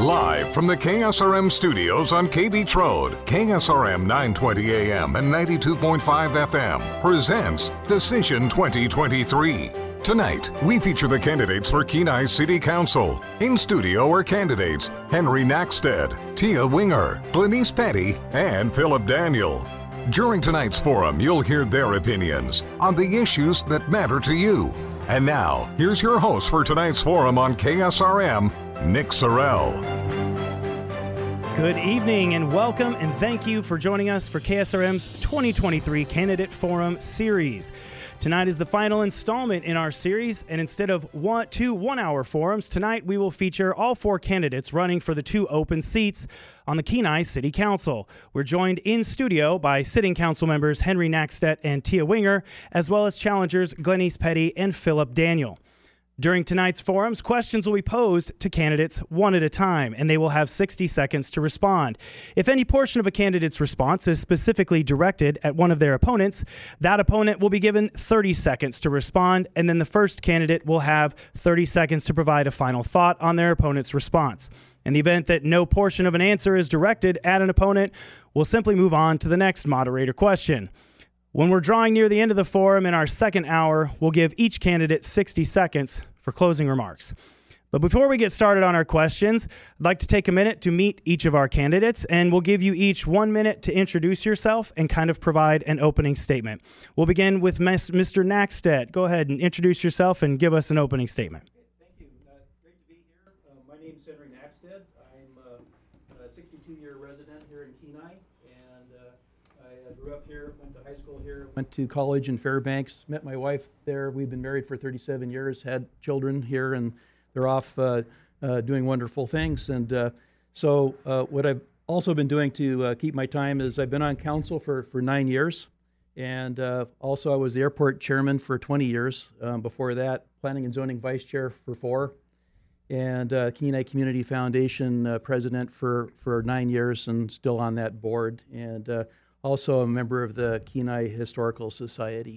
Live from the KSRM studios on K Beach Road, KSRM 920 AM and 92.5 FM presents Decision 2023. Tonight, we feature the candidates for Kenai City Council. In studio are candidates Henry Nackstead, Tia Winger, Glenise Petty, and Philip Daniel. During tonight's forum, you'll hear their opinions on the issues that matter to you. And now, here's your host for tonight's forum on KSRM, Nick Sorrell. Good evening and welcome, and thank you for joining us for KSRM's 2023 Candidate Forum Series. Tonight is the final installment in our series, and instead of two one-hour forums, tonight we will feature all four candidates running for the two open seats on the Kenai City Council. We're joined in studio by sitting council members Henry Nackstead and Tia Winger, as well as challengers Glenise Petty and Philip Daniel. During tonight's forums, questions will be posed to candidates one at a time, and they will have 60 seconds to respond. If any portion of a candidate's response is specifically directed at one of their opponents, that opponent will be given 30 seconds to respond, and then the first candidate will have 30 seconds to provide a final thought on their opponent's response. In the event that no portion of an answer is directed at an opponent, we'll simply move on to the next moderator question. When we're drawing near the end of the forum in our second hour, we'll give each candidate 60 seconds for closing remarks. But before we get started on our questions, I'd like to take a minute to meet each of our candidates, and we'll give you each 1 minute to introduce yourself and kind of provide an opening statement. We'll begin with Mr. Nackstead. Go ahead and introduce yourself and give us an opening statement. Thank you. Great to be here. My name is Henry Nackstead. I'm a 62-year resident here in Kenai, and I grew up here, went to high school here, went to college in Fairbanks, met my wife there. We've been married for 37 years, had children here, and they're off doing wonderful things. And so what I've also been doing to keep my time is I've been on council for 9 years, and also I was the airport chairman for 20 years. Before that, planning and zoning vice chair for 4, and Kenai Community Foundation president for 9 years, and still on that board, and also a member of the Kenai Historical Society.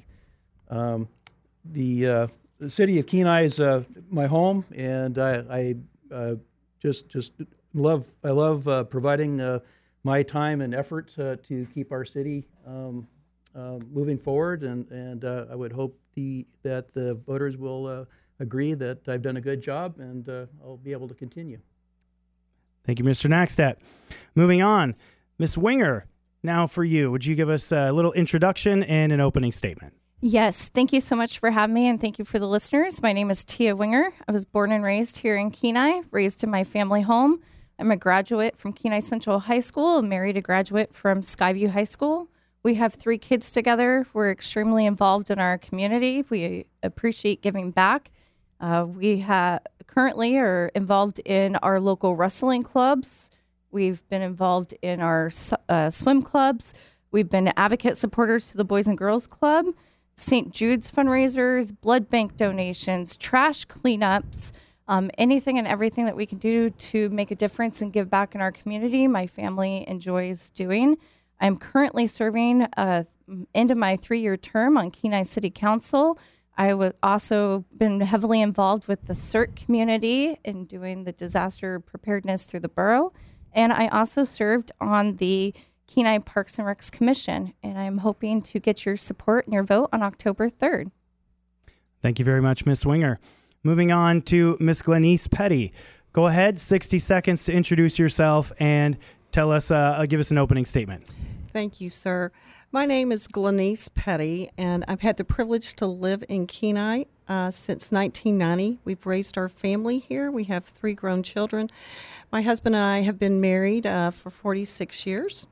The city of Kenai is my home, and I just love providing my time and effort to keep our city moving forward, and I would hope that the voters will agree that I've done a good job, and I'll be able to continue. Thank you, Mr. Nackstead. Moving on, Ms. Winger, now for you. Would you give us a little introduction and an opening statement? Yes, thank you so much for having me, and thank you for the listeners. My name is Tia Winger. I was born and raised here in Kenai, raised in my family home. I'm a graduate from Kenai Central High School, married a graduate from Skyview High School. We have 3 kids together. We're extremely involved in our community. We appreciate giving back. We currently are involved in our local wrestling clubs. We've been involved in our swim clubs. We've been advocate supporters to the Boys and Girls Club, St. Jude's fundraisers, blood bank donations, trash cleanups, anything and everything that we can do to make a difference and give back in our community. My family enjoys doing. I'm currently serving into my 3-year term on Kenai City Council. I was also been heavily involved with the CERT community in doing the disaster preparedness through the borough. And I also served on the Kenai Parks and Recs Commission, and I'm hoping to get your support and your vote on October 3rd. Thank you very much, Ms. Winger. Moving on to Ms. Glenise Petty. Go ahead, 60 seconds to introduce yourself and tell us, give us an opening statement. Thank you, sir. My name is Glenise Petty, and I've had the privilege to live in Kenai since 1990. We've raised our family here. We have 3 grown children. My husband and I have been married for 46 years.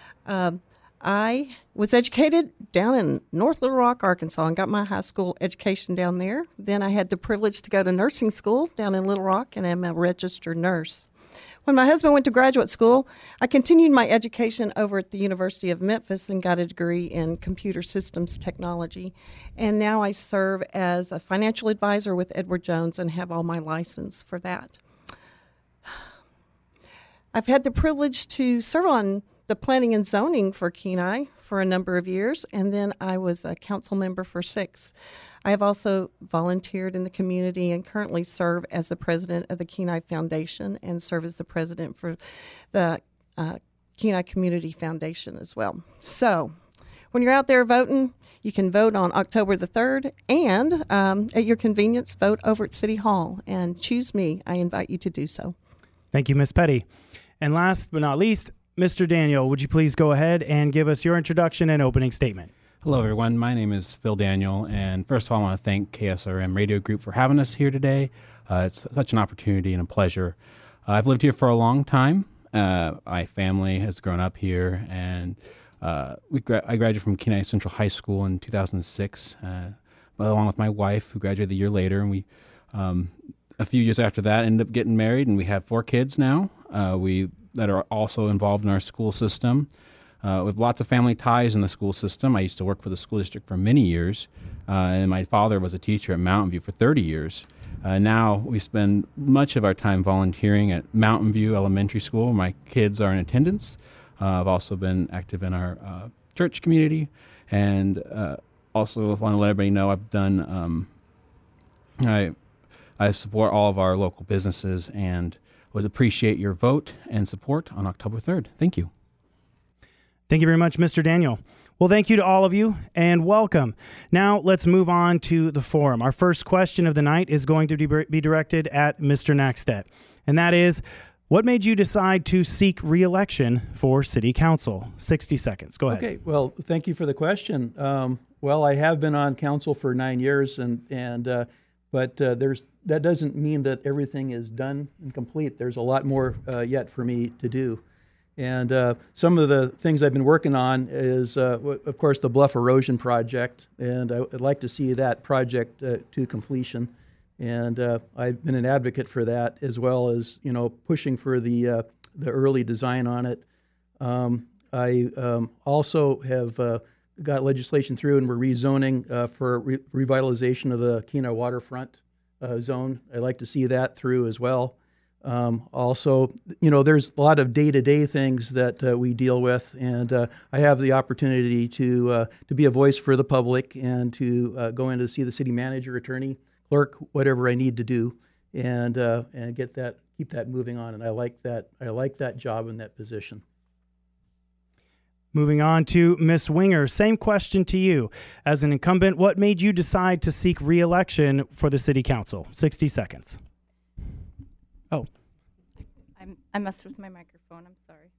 I was educated down in North Little Rock, Arkansas, and got my high school education down there. Then I had the privilege to go to nursing school down in Little Rock, and I'm a registered nurse. When my husband went to graduate school, I continued my education over at the University of Memphis and got a degree in computer systems technology. And now I serve as a financial advisor with Edward Jones and have all my license for that. I've had the privilege to serve on the planning and zoning for Kenai for a number of years, and then I was a council member for 6. I have also volunteered in the community and currently serve as the president of the Kenai Foundation and serve as the president for the Kenai Community Foundation as well. So when you're out there voting, you can vote on October the 3rd, and at your convenience, vote over at City Hall and choose me. I invite you to do so. Thank you, Ms. Petty. And last but not least, Mr. Daniel, would you please go ahead and give us your introduction and opening statement? Hello, everyone. My name is Phil Daniel, and first of all, I want to thank KSRM Radio Group for having us here today. It's such an opportunity and a pleasure. I've lived here for a long time. My family has grown up here, and I graduated from Kenai Central High School in 2006, along with my wife, who graduated the year later. And we, a few years after that, ended up getting married, and we have 4 kids now. That are also involved in our school system. We have lots of family ties in the school system. I used to work for the school district for many years, and my father was a teacher at Mountain View for 30 years. Now we spend much of our time volunteering at Mountain View Elementary School. My kids are in attendance. I've also been active in our church community, and also want to let everybody know I've done. I support all of our local businesses and would appreciate your vote and support on October 3rd. Thank you. Thank you very much, Mr. Daniel. Well, thank you to all of you, and welcome. Now, let's move on to the forum. Our first question of the night is going to be directed at Mr. Nackstedt, and that is, what made you decide to seek re-election for City Council? 60 seconds. Go ahead. Okay, well, thank you for the question. Well, I have been on council for 9 years, but that doesn't mean that everything is done and complete. There's a lot more yet for me to do. And some of the things I've been working on is, of course, the Bluff Erosion Project, and I'd like to see that project to completion. And I've been an advocate for that, as well as, pushing for the early design on it. I also have got legislation through, and we're rezoning for revitalization of the Kenai waterfront zone. I'd like to see that through as well. Also, there's a lot of day-to-day things that we deal with, and I have the opportunity to be a voice for the public and to go in to see the city manager, attorney, clerk, whatever I need to do, and keep that moving on. And I like that job and that position. Moving on to Ms. Winger, same question to you. As an incumbent, what made you decide to seek re-election for the City Council? 60 seconds. Oh. I messed with my microphone. I'm sorry.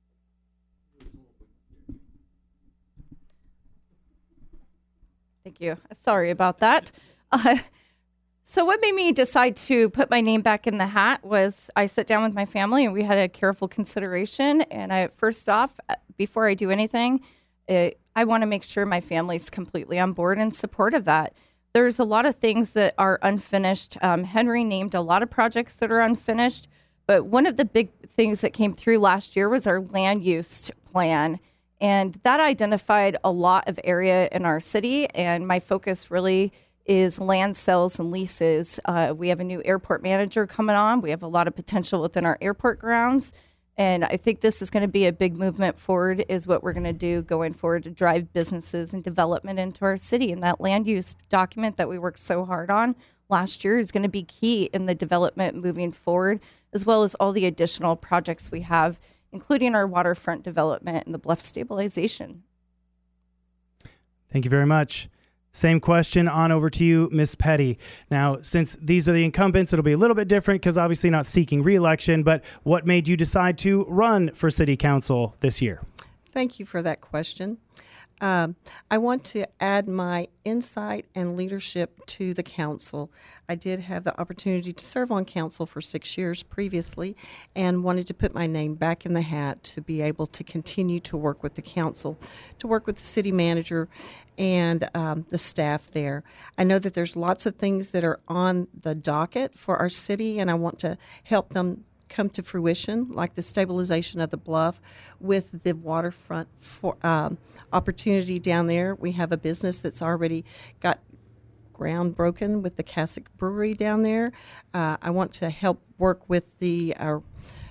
Thank you. Sorry about that. So what made me decide to put my name back in the hat was I sat down with my family and we had a careful consideration. And first off, before I do anything, I want to make sure my family's completely on board and support of that. There's a lot of things that are unfinished. Henry named a lot of projects that are unfinished, but one of the big things that came through last year was our land use plan. And that identified a lot of area in our city. And my focus really is land sales and leases. We have a new airport manager coming on. We have a lot of potential within our airport grounds. And I think this is going to be a big movement forward, is what we're going to do going forward to drive businesses and development into our city. And that land use document that we worked so hard on last year is going to be key in the development moving forward, as well as all the additional projects we have, including our waterfront development and the bluff stabilization. Thank you very much. Same question on over to you, Ms. Petty. Now, since these are the incumbents, it'll be a little bit different because obviously not seeking re-election, but what made you decide to run for City Council this year? Thank you for that question. I want to add my insight and leadership to the council. I did have the opportunity to serve on council for 6 years previously and wanted to put my name back in the hat to be able to continue to work with the council, to work with the city manager and the staff there. I know that there's lots of things that are on the docket for our city, and I want to help them come to fruition, like the stabilization of the bluff with the waterfront opportunity down there. We have a business that's already got ground broken with the Cassock Brewery down there. I want to help work with the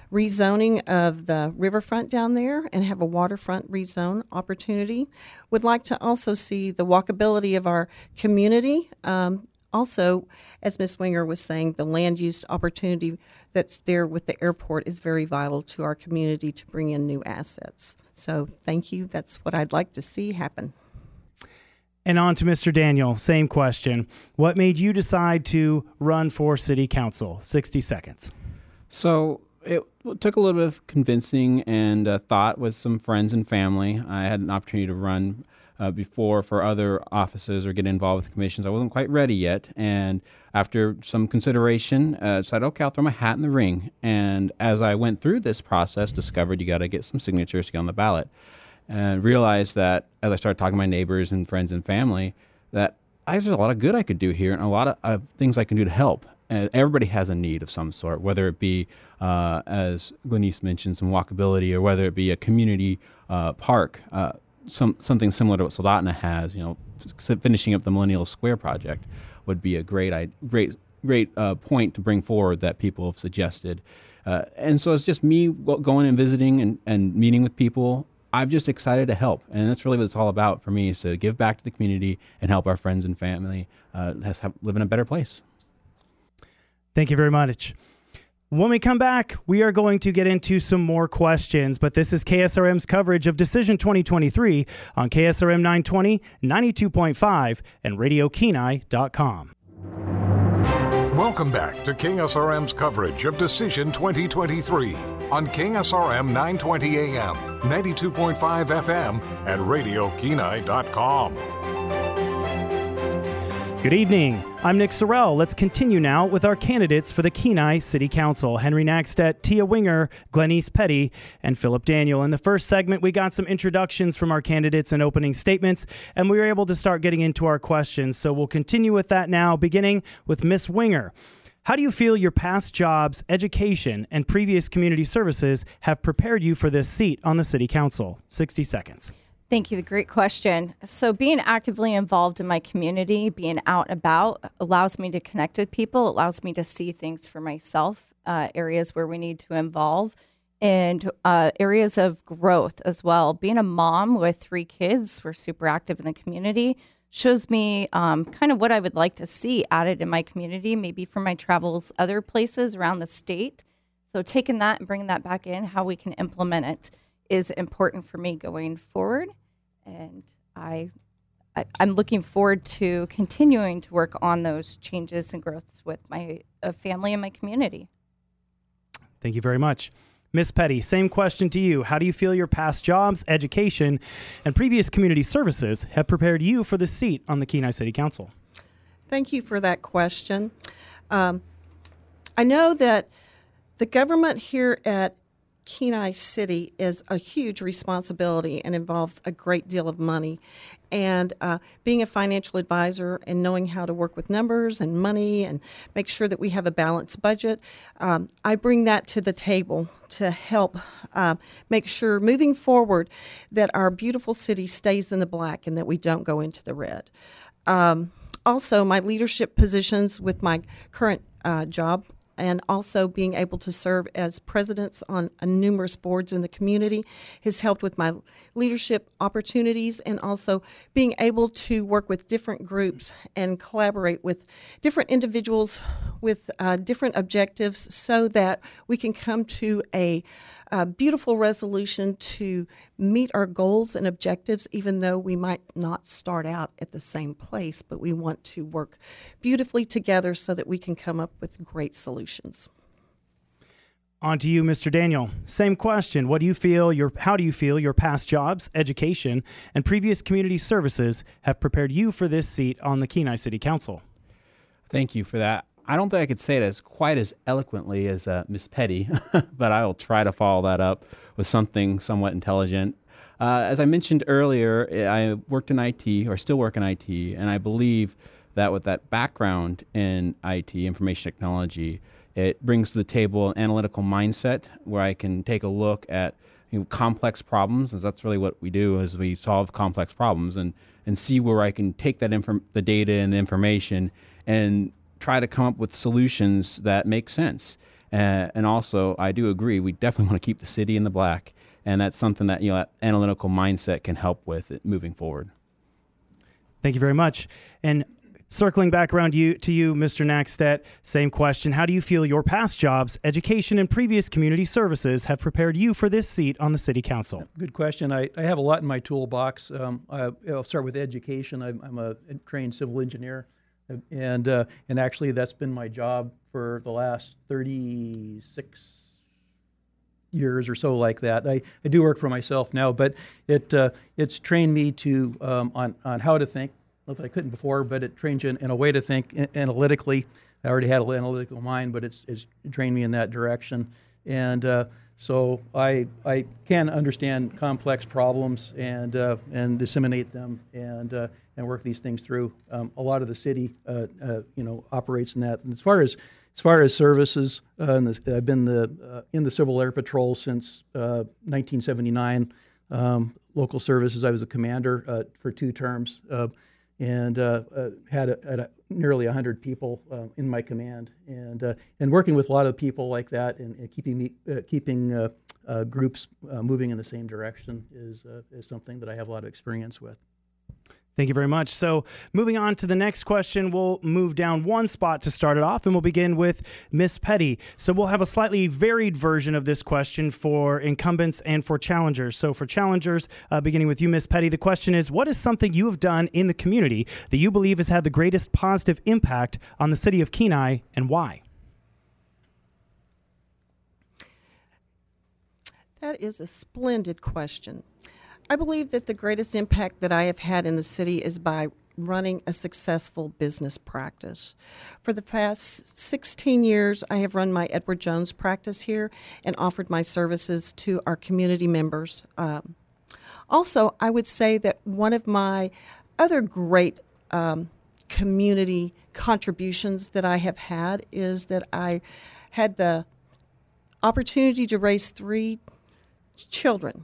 rezoning of the riverfront down there and have a waterfront rezone opportunity. Would like to also see the walkability of our community. Also, as Ms. Winger was saying, the land use opportunity that's there with the airport is very vital to our community to bring in new assets. So thank you. That's what I'd like to see happen. And on to Mr. Daniel, same question. What made you decide to run for city council? 60 seconds. So it took a little bit of convincing and thought with some friends and family. I had an opportunity to run before for other offices or get involved with commissions. I wasn't quite ready yet. And after some consideration, decided, okay, I'll throw my hat in the ring. And as I went through this process, discovered you got to get some signatures to get on the ballot. And realized that as I started talking to my neighbors and friends and family, that there's a lot of good I could do here and a lot of things I can do to help. And everybody has a need of some sort, whether it be, as Glenice mentioned, some walkability, or whether it be a community park, something similar to what Soldotna has. Finishing up the Millennial Square project would be a great point to bring forward that people have suggested. And so it's just me going and visiting and meeting with people. I'm just excited to help, and that's really what it's all about for me, is to give back to the community and help our friends and family live in a better place. Thank you very much. When we come back, we are going to get into some more questions, but this is KSRM's coverage of Decision 2023 on KSRM 920, 92.5, and RadioKenai.com. Welcome back to KSRM's coverage of Decision 2023 on KSRM 920 AM, 92.5 FM, and RadioKenai.com. Good evening. I'm Nick Sorrell. Let's continue now with our candidates for the Kenai City Council: Henry Nagstedt, Tia Winger, Glenice Petty, and Philip Daniel. In the first segment, we got some introductions from our candidates and opening statements, and we were able to start getting into our questions. So we'll continue with that now, beginning with Miss Winger. How do you feel your past jobs, education, and previous community services have prepared you for this seat on the City Council? 60 seconds. Thank you. Great question. So being actively involved in my community, being out and about, allows me to connect with people, allows me to see things for myself, areas where we need to involve, and areas of growth as well. Being a mom with 3 kids, we're super active in the community, shows me kind of what I would like to see added in my community, maybe from my travels other places around the state. So taking that and bringing that back in, how we can implement it, is important for me going forward, and I'm looking forward to continuing to work on those changes and growths with my family and my community. Thank you very much. Miss Petty, same question to you. How do you feel your past jobs, education, and previous community services have prepared you for the seat on the Kenai City Council? Thank you for that question. I know that the government here at Kenai City is a huge responsibility and involves a great deal of money. And being a financial advisor and knowing how to work with numbers and money and make sure that we have a balanced budget, I bring that to the table to help make sure moving forward that our beautiful city stays in the black and that we don't go into the red. Also, my leadership positions with my current job, and also being able to serve as presidents on numerous boards in the community has helped with my leadership opportunities, and also being able to work with different groups and collaborate with different individuals with different objectives so that we can come to a beautiful resolution to meet our goals and objectives, even though we might not start out at the same place, but we want to work beautifully together so that we can come up with great solutions. On to you, Mr. Daniel. Same question. How do you feel your past jobs, education, and previous community services have prepared you for this seat on the Kenai City Council? Thank you for that. I don't think I could say it as quite as eloquently as Miss Petty, but I will try to follow that up with something somewhat intelligent. As I mentioned earlier, I worked in IT, or still work in IT, and I believe that with that background in IT, information technology, it brings to the table an analytical mindset where I can take a look at complex problems, and that's really what we do, is we solve complex problems and see where I can take that the data and the information and try to come up with solutions that make sense. And also, I do agree, we definitely want to keep the city in the black. And that's something that, that analytical mindset can help with it moving forward. Thank you very much. And circling back around to you, Mr. Nackstedt, same question. How do you feel your past jobs, education, and previous community services have prepared you for this seat on the City Council? Good question. I have a lot in my toolbox. I'll start with education. I'm a trained civil engineer, and actually that's been my job for the last 36 years or so, like that. I do work for myself now, but it's trained me to on how to think. Not that I couldn't before, but it trains you in a way to think analytically. I already had an analytical mind, but it's trained me in that direction. And so I can understand complex problems and disseminate them and work these things through. A lot of the city, operates in that. And as far as services, I've been in the Civil Air Patrol since 1979. Local services, I was a commander for 2 terms. And had nearly 100 people in my command, and working with a lot of people like that, and keeping groups moving in the same direction is something that I have a lot of experience with. Thank you very much. So moving on to the next question, we'll move down one spot to start it off, and we'll begin with Ms. Petty. So we'll have a slightly varied version of this question for incumbents and for challengers. So for challengers, beginning with you, Ms. Petty, the question is, what is something you have done in the community that you believe has had the greatest positive impact on the city of Kenai, and why? That is a splendid question. I believe that the greatest impact that I have had in the city is by running a successful business practice. For the past 16 years, I have run my Edward Jones practice here and offered my services to our community members. Also, I would say that one of my other great community contributions that I have had is that I had the opportunity to raise 3 children,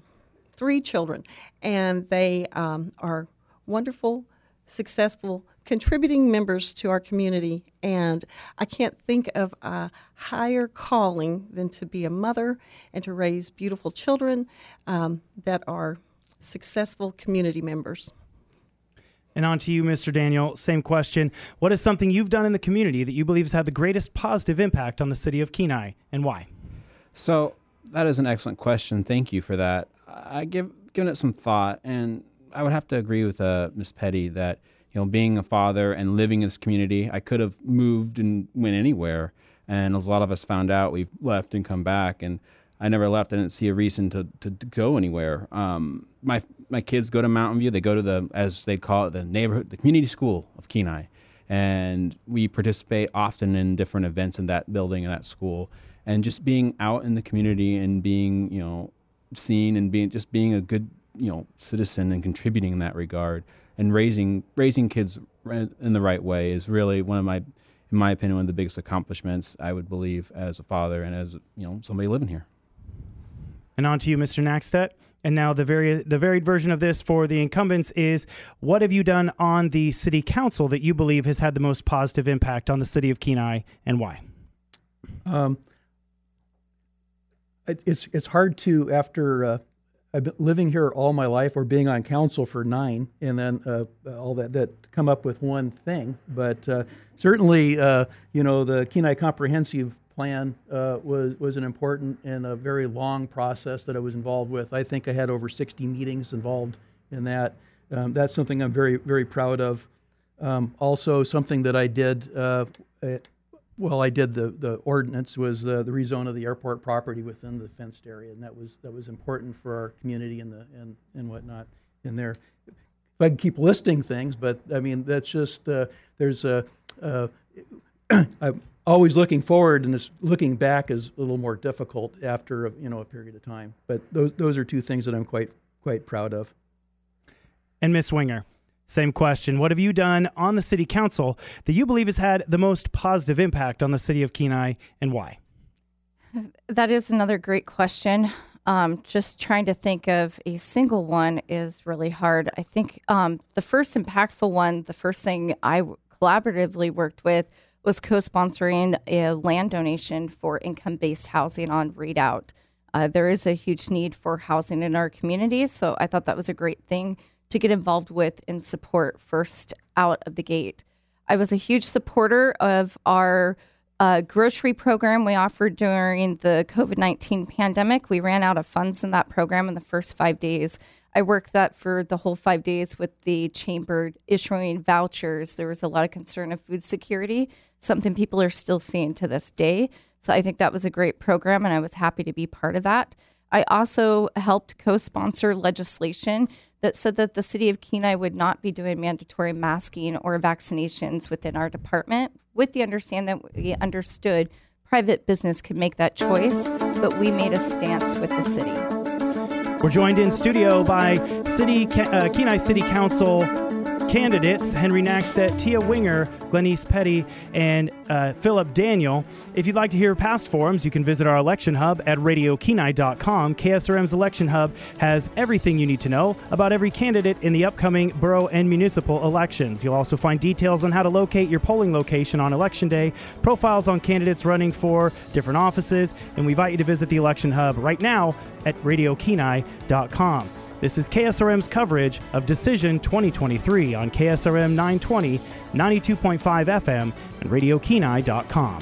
and they are wonderful, successful, contributing members to our community. And I can't think of a higher calling than to be a mother and to raise beautiful children that are successful community members. And on to you, Mr. Daniel. Same question. What is something you've done in the community that you believe has had the greatest positive impact on the city of Kenai, and why? So that is an excellent question. Thank you for that. I've given it some thought, and I would have to agree with Ms. Petty that, being a father and living in this community, I could have moved and went anywhere. And as a lot of us found out, we've left and come back, and I never left. I didn't see a reason to go anywhere. My kids go to Mountain View. They go to as they call it, the community school of Kenai. And we participate often in different events in that building and that school. And just being out in the community and being, seen and being a good, citizen and contributing in that regard, and raising kids in the right way is really in my opinion, one of the biggest accomplishments I would believe as a father and as, somebody living here. And on to you, Mr. Nackstedt. And now the varied version of this for the incumbents is, what have you done on the city council that you believe has had the most positive impact on the city of Kenai, and why? It's hard to, after I've been living here all my life, or being on council for 9, and then all that come up with one thing. But certainly, the Kenai Comprehensive Plan was an important and a very long process that I was involved with. I think I had over 60 meetings involved in that. That's something I'm very, very proud of. Also, something that I did. I did the ordinance was the rezone of the airport property within the fenced area, and that was important for our community and whatnot in there. If I could keep listing things, but I mean that's just there's a. I'm always looking forward, and looking back is a little more difficult after a period of time. But those are 2 things that I'm quite proud of. And Ms. Winger. Same question. What have you done on the city council that you believe has had the most positive impact on the city of Kenai, and why? That is another great question. Just trying to think of a single one is really hard. I think the first impactful one, the first thing I collaboratively worked with was co-sponsoring a land donation for income-based housing on Readout. There is a huge need for housing in our community, so I thought that was a great thing to get involved with and support first out of the gate. I was a huge supporter of our grocery program we offered during the COVID-19 pandemic. We ran out of funds in that program in the first 5 days. I worked that for the whole 5 days with the chamber issuing vouchers. There was a lot of concern of food security, something people are still seeing to this day. So I think that was a great program, and I was happy to be part of that. I also helped co-sponsor legislation that said that the city of Kenai would not be doing mandatory masking or vaccinations within our department, with the understanding that we understood private business could make that choice, but we made a stance with the city. We're joined in studio by Kenai City Council candidates Henry Nackstedt, Tia Winger, Glenise Petty, and Philip Daniel. If you'd like to hear past forums, you can visit our election hub at radiokenai.com. KSRM's election hub has everything you need to know about every candidate in the upcoming borough and municipal elections. You'll also find details on how to locate your polling location on Election Day, profiles on candidates running for different offices, and we invite you to visit the election hub right now at radiokenai.com. This is KSRM's coverage of Decision 2023 on KSRM 920, 92.5 FM, and radiokenai.com.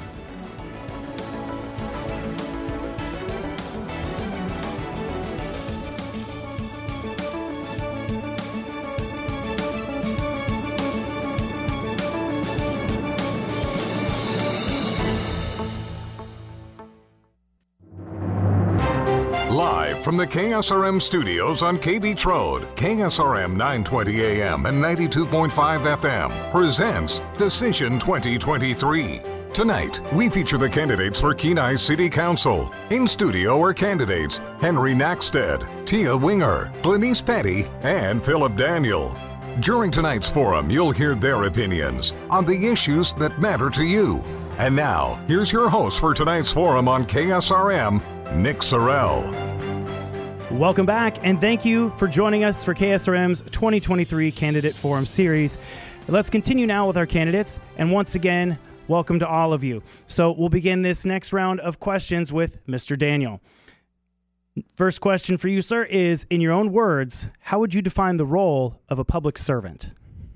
Live from the KSRM studios on KB Trode, KSRM 920 AM and 92.5 FM presents Decision 2023. Tonight, we feature the candidates for Kenai City Council. In studio are candidates Henry Nackstedt, Tia Winger, Glenise Petty, and Philip Daniel. During tonight's forum, you'll hear their opinions on the issues that matter to you. And now, here's your host for tonight's forum on KSRM, Nick Sorrell. Welcome back, and thank you for joining us for KSRM's 2023 Candidate Forum Series. Let's continue now with our candidates, and once again, welcome to all of you. So we'll begin this next round of questions with Mr. Daniel. First question for you, sir, is, in your own words, how would you define the role of a public servant?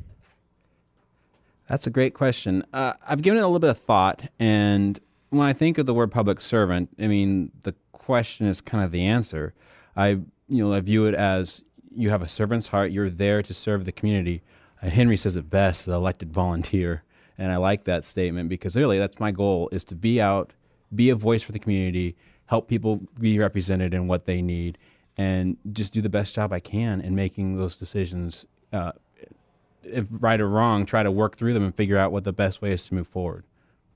That's a great question. I've given it a little bit of thought, and when I think of the word public servant, I mean, the question is kind of the answer. I view it as you have a servant's heart. You're there to serve the community. Henry says it best, the elected volunteer. And I like that statement because really that's my goal, is to be out, be a voice for the community, help people be represented in what they need, and just do the best job I can in making those decisions. If right or wrong, try to work through them and figure out what the best way is to move forward.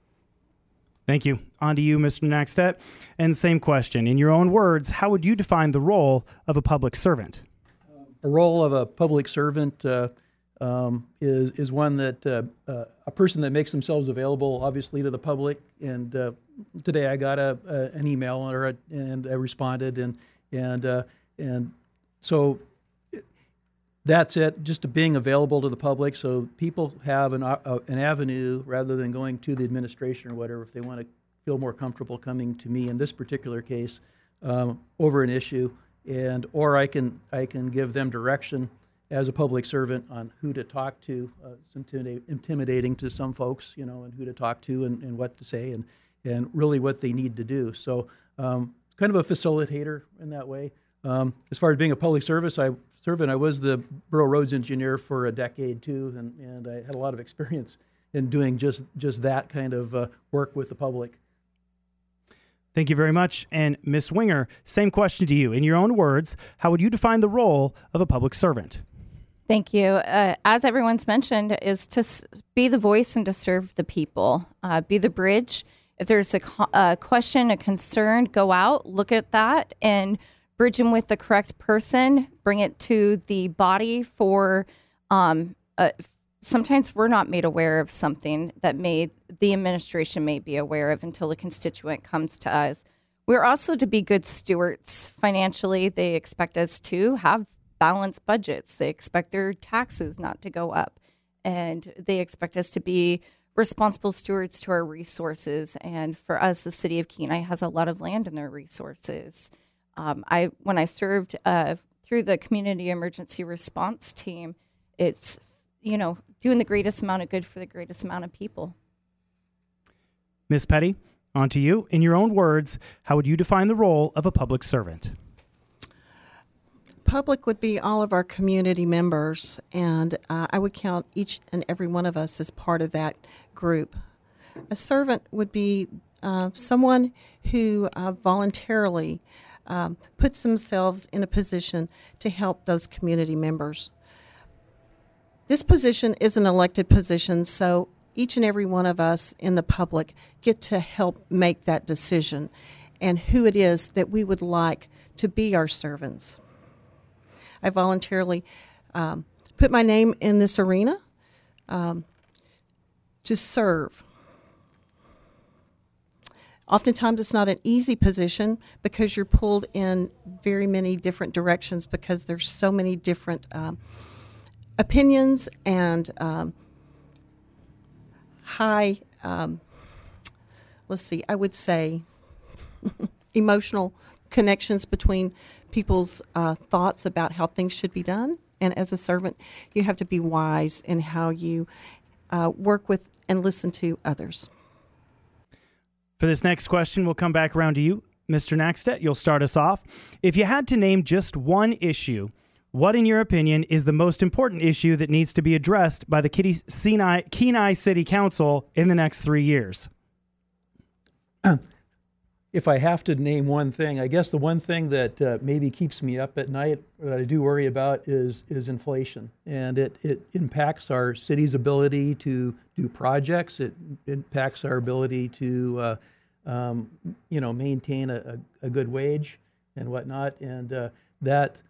Thank you. On to you, Mr. Nackstedt. And same question. In your own words, how would you define the role of a public servant? A role of a public servant is one that a person that makes themselves available, obviously, to the public. And today I got an email and I responded, and so that's it. Just being available to the public, so people have an avenue rather than going to the administration or whatever. If they want to feel more comfortable coming to me in this particular case over an issue, or I can give them direction as a public servant on who to talk to. It's intimidating to some folks, and who to talk to and what to say and really what they need to do. So kind of a facilitator in that way. As far as being a public servant, I was the borough roads engineer for a decade too, and I had a lot of experience in doing just that kind of work with the public. Thank you very much. And Ms. Winger, same question to you. In your own words, how would you define the role of a public servant? Thank you. As everyone's mentioned, is to be the voice and to serve the people, be the bridge. If there's a question, a concern, go out, look at that, and bridge them with the correct person, bring it to the body for, sometimes we're not made aware of something that the administration may be aware of until a constituent comes to us. We're also to be good stewards financially. They expect us to have balanced budgets. They expect their taxes not to go up. And they expect us to be responsible stewards to our resources. And for us, the city of Kenai has a lot of land in their resources. When I served through the community emergency response team, it's, doing the greatest amount of good for the greatest amount of people. Ms. Petty, on to you. In your own words, how would you define the role of a public servant? Public would be all of our community members, and I would count each and every one of us as part of that group. A servant would be someone who voluntarily puts themselves in a position to help those community members. This position is an elected position, so each and every one of us in the public get to help make that decision and who it is that we would like to be our servants. I voluntarily put my name in this arena to serve. Oftentimes it's not an easy position because you're pulled in very many different directions because there's so many different opinions and high, I would say emotional connections between people's thoughts about how things should be done. And as a servant, you have to be wise in how you work with and listen to others. For this next question, we'll come back around to you. Mr. Nackstedt, you'll start us off. If you had to name just one issue, what, in your opinion, is the most important issue that needs to be addressed by the Kenai City Council in the next 3 years? If I have to name one thing, I guess the one thing that maybe keeps me up at night, that I do worry about, is inflation. And it impacts our city's ability to do projects. It impacts our ability to maintain a good wage and whatnot. And that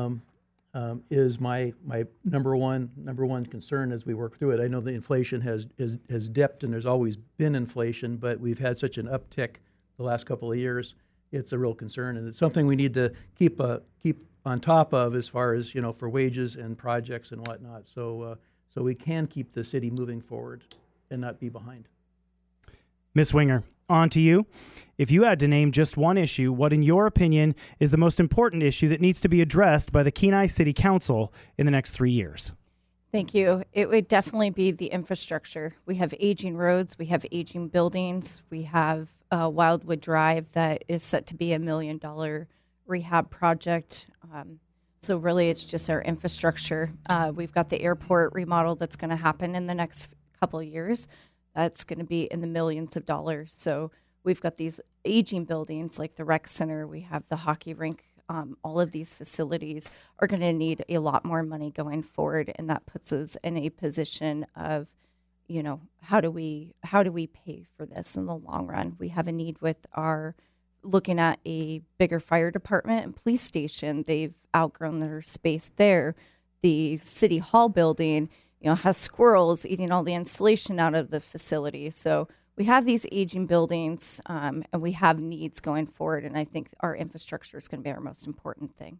is my number one concern as we work through it. I know the inflation has dipped, and there's always been inflation, but we've had such an uptick the last couple of years. It's a real concern, and it's something we need to keep on top of as far as for wages and projects and whatnot. So we can keep the city moving forward and not be behind. Ms. Winger, on to you. If you had to name just one issue, what, in your opinion, is the most important issue that needs to be addressed by the Kenai City Council in the next 3 years? Thank you. It would definitely be the infrastructure. We have aging roads. We have aging buildings. We have Wildwood Drive that is set to be $1 million rehab project. So really, it's just our infrastructure. We've got the airport remodel that's going to happen in the next couple of years. That's going to be in the millions of dollars. So we've got these aging buildings like the rec center. We have the hockey rink. All of these facilities are going to need a lot more money going forward, and that puts us in a position of, how do we pay for this in the long run? We have a need with our looking at a bigger fire department and police station. They've outgrown their space there. The city hall building, has squirrels eating all the insulation out of the facility. So we have these aging buildings, and we have needs going forward, and I think our infrastructure is going to be our most important thing.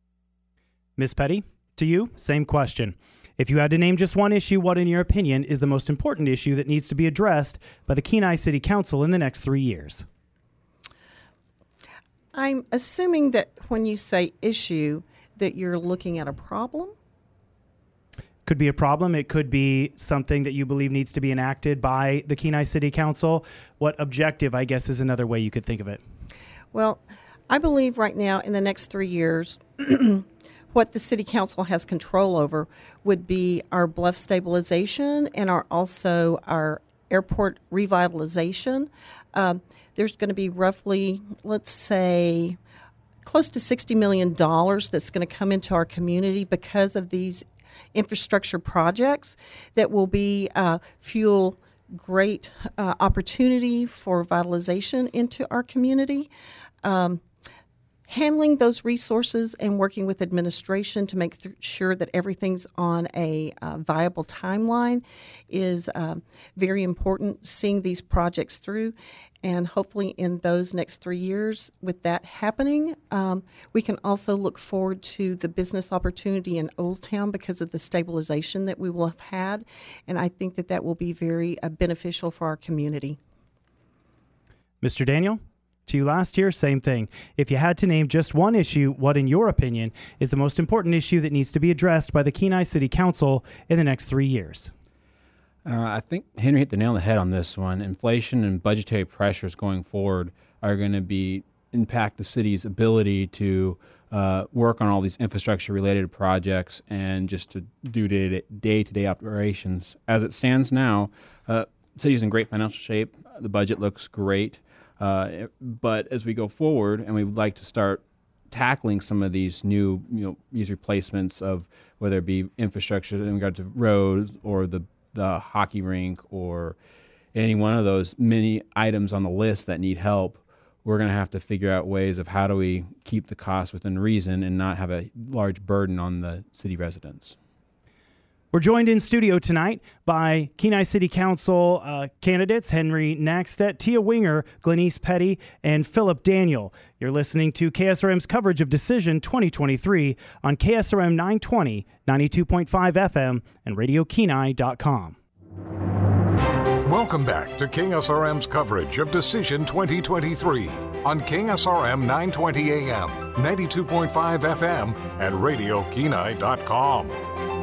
Ms. Petty, to you, same question. If you had to name just one issue, what, in your opinion, is the most important issue that needs to be addressed by the Kenai City Council in the next 3 years? I'm assuming that when you say issue, that you're looking at a problem? Could be a problem. It could be something that you believe needs to be enacted by the Kenai City Council. What objective, I guess, is another way you could think of it? Well, I believe right now in the next 3 years, what the City Council has control over would be our bluff stabilization and also our airport revitalization. There's going to be roughly, let's say, close to $60 million that's going to come into our community because of these infrastructure projects that will be fuel great opportunity for vitalization into our community. handling those resources and working with administration to make sure that everything's on a viable timeline is very important, seeing these projects through. And hopefully in those next 3 years, with that happening, we can also look forward to the business opportunity in Old Town because of the stabilization that we will have had. And I think that that will be very beneficial for our community. Mr. Daniel, to you last year, same thing. If you had to name just one issue, what, in your opinion, is the most important issue that needs to be addressed by the Kenai City Council in the next 3 years? I think Henry hit the nail on the head on this one. Inflation and budgetary pressures going forward are going to impact the city's ability to work on all these infrastructure-related projects and just to do day-to-day operations. As it stands now, the city's in great financial shape. The budget looks great. But as we go forward and we would like to start tackling some of these new, these replacements of whether it be infrastructure in regard to roads or the hockey rink or any one of those many items on the list that need help, we're going to have to figure out ways of how do we keep the costs within reason and not have a large burden on the city residents. We're joined in studio tonight by Kenai City Council candidates Henry Nackstedt, Tia Winger, Glenise Petty, and Philip Daniel. You're listening to KSRM's coverage of Decision 2023 on KSRM 920, 92.5 FM, and RadioKenai.com. Welcome back to KSRM's coverage of Decision 2023 on KSRM 920 AM, 92.5 FM, and RadioKenai.com.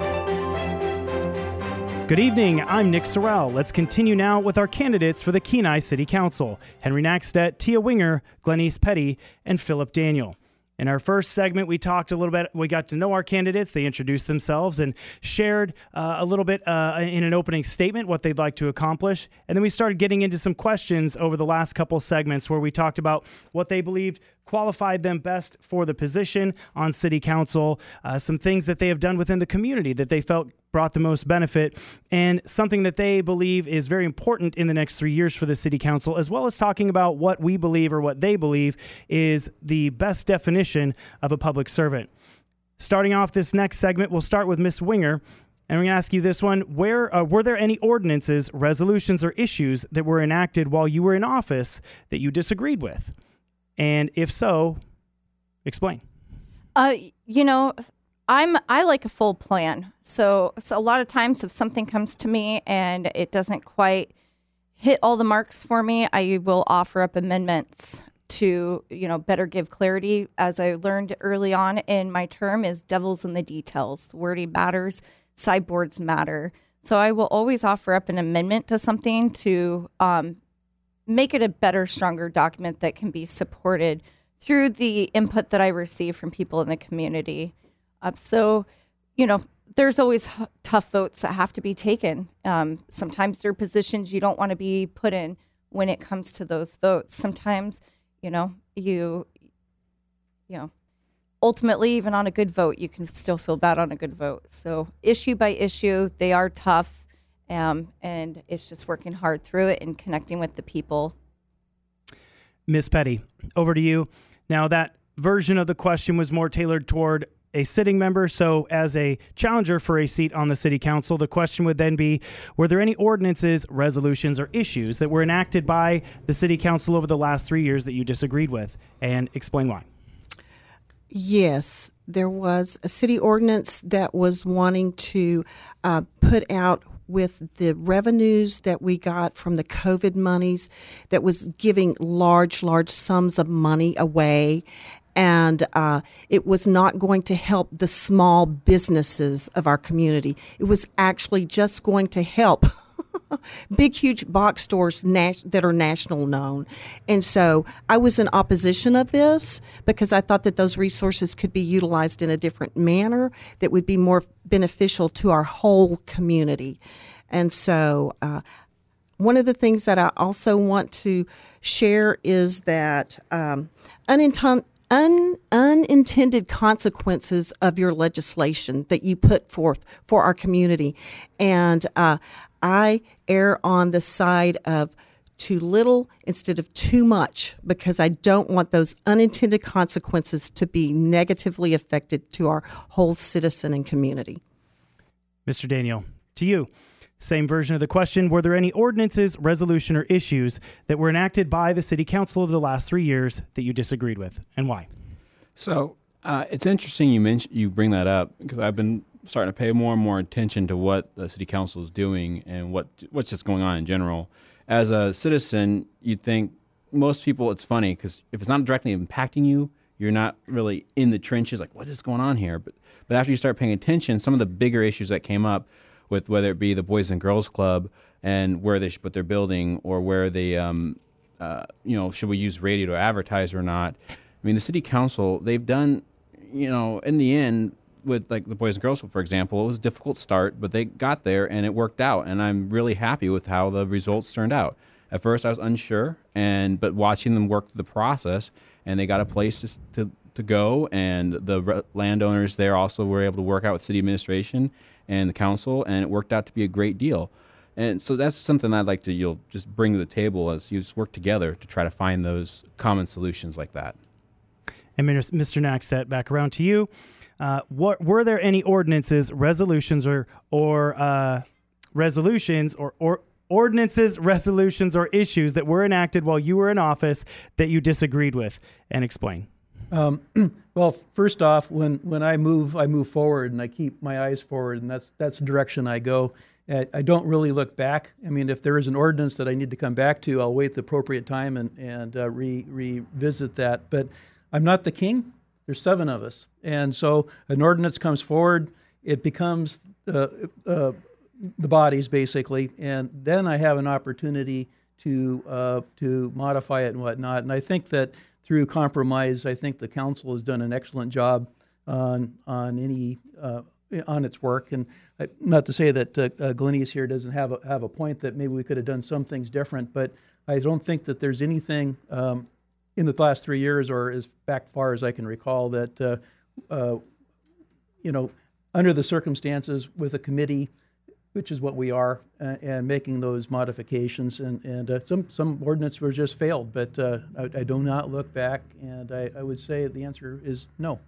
Good evening, I'm Nick Sorrell. Let's continue now with our candidates for the Kenai City Council, Henry Nackstedt, Tia Winger, Glenise Petty, and Philip Daniel. In our first segment, we talked a little bit, we got to know our candidates, they introduced themselves and shared a little bit in an opening statement what they'd like to accomplish. And then we started getting into some questions over the last couple segments where we talked about what they believed qualified them best for the position on City Council, some things that they have done within the community that they felt brought the most benefit, and something that they believe is very important in the next 3 years for the City Council, as well as talking about what we believe or what they believe is the best definition of a public servant. Starting off this next segment, we'll start with Ms. Winger, and we're going to ask you this one. Were there any ordinances, resolutions, or issues that were enacted while you were in office that you disagreed with? And if so, explain. I like a full plan. So a lot of times if something comes to me and it doesn't quite hit all the marks for me, I will offer up amendments to, better give clarity. As I learned early on in my term, is devil's in the details. Wording matters, sideboards matter. So I will always offer up an amendment to something to make it a better, stronger document that can be supported through the input that I receive from people in the community. There's always tough votes that have to be taken. Sometimes there are positions you don't want to be put in when it comes to those votes. Sometimes, ultimately, even on a good vote, you can still feel bad on a good vote. So issue by issue, they are tough. And it's just working hard through it and connecting with the people. Ms. Petty, over to you. Now, that version of the question was more tailored toward a sitting member. So as a challenger for a seat on the City Council, the question would then be, were there any ordinances, resolutions, or issues that were enacted by the City Council over the last 3 years that you disagreed with? And explain why. Yes, there was a city ordinance that was wanting to put out with the revenues that we got from the COVID monies, that was giving large sums of money away. And it was not going to help the small businesses of our community. It was actually just going to help big, huge box stores that are national known. And so I was in opposition of this because I thought that those resources could be utilized in a different manner that would be more beneficial to our whole community. And so one of the things that I also want to share is that unintended consequences of your legislation that you put forth for our community. And I err on the side of too little instead of too much, because I don't want those unintended consequences to be negatively affected to our whole citizen and community. Mr. Daniel, to you. Same version of the question. Were there any ordinances, resolution, or issues that were enacted by the City Council over the last 3 years that you disagreed with, and why? So it's interesting you bring that up, because I've been starting to pay more and more attention to what the City Council is doing and what's just going on in general. As a citizen, you'd think most people, it's funny, because if it's not directly impacting you, you're not really in the trenches, like, what is going on here? But after you start paying attention, some of the bigger issues that came up with whether it be the Boys and Girls Club and where they should put their building, or where they, should we use radio to advertise or not? I mean, the City Council, they've done, in the end, with like the Boys and Girls Club, for example, it was a difficult start, but they got there and it worked out. And I'm really happy with how the results turned out. At first, I was unsure, but watching them work through the process, and they got a place to go, and the landowners there also were able to work out with city administration and the council, and it worked out to be a great deal. And so that's something I'd like to just bring to the table, as you just work together to try to find those common solutions like that. And Mr. Naxet, back around to you. Were there any ordinances, resolutions, or ordinances, resolutions, or issues that were enacted while you were in office that you disagreed with? And explain. Well, first off, when I move forward, and I keep my eyes forward, and that's the direction I go. I don't really look back. I mean, if there is an ordinance that I need to come back to, I'll wait the appropriate time and revisit that. But I'm not the king. There's 7 of us, and so an ordinance comes forward. It becomes the bodies, basically, and then I have an opportunity to modify it and whatnot. And I think that through compromise, I think the council has done an excellent job on its work. And not to say that Glenise here doesn't have a point that maybe we could have done some things different, but I don't think that there's anything in the last 3 years, or as back far as I can recall, that under the circumstances with a committee, which is what we are, and making those modifications. And some ordinance were just failed, but I do not look back, and I would say the answer is no.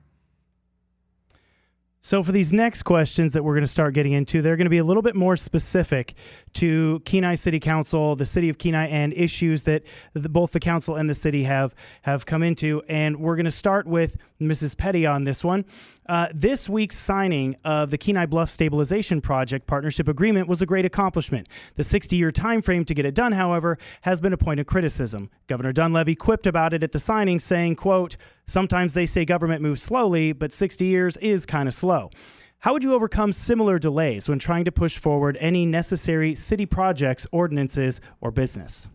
So for these next questions that we're going to start getting into, they're going to be a little bit more specific to Kenai City Council, the city of Kenai, and issues that both the council and the city have come into. And we're going to start with Mrs. Petty on this one. This week's signing of the Kenai Bluff Stabilization Project Partnership Agreement was a great accomplishment. The 60-year time frame to get it done, however, has been a point of criticism. Governor Dunleavy quipped about it at the signing, saying, quote, "Sometimes they say government moves slowly, but 60 years is kind of slow." How would you overcome similar delays when trying to push forward any necessary city projects, ordinances, or business?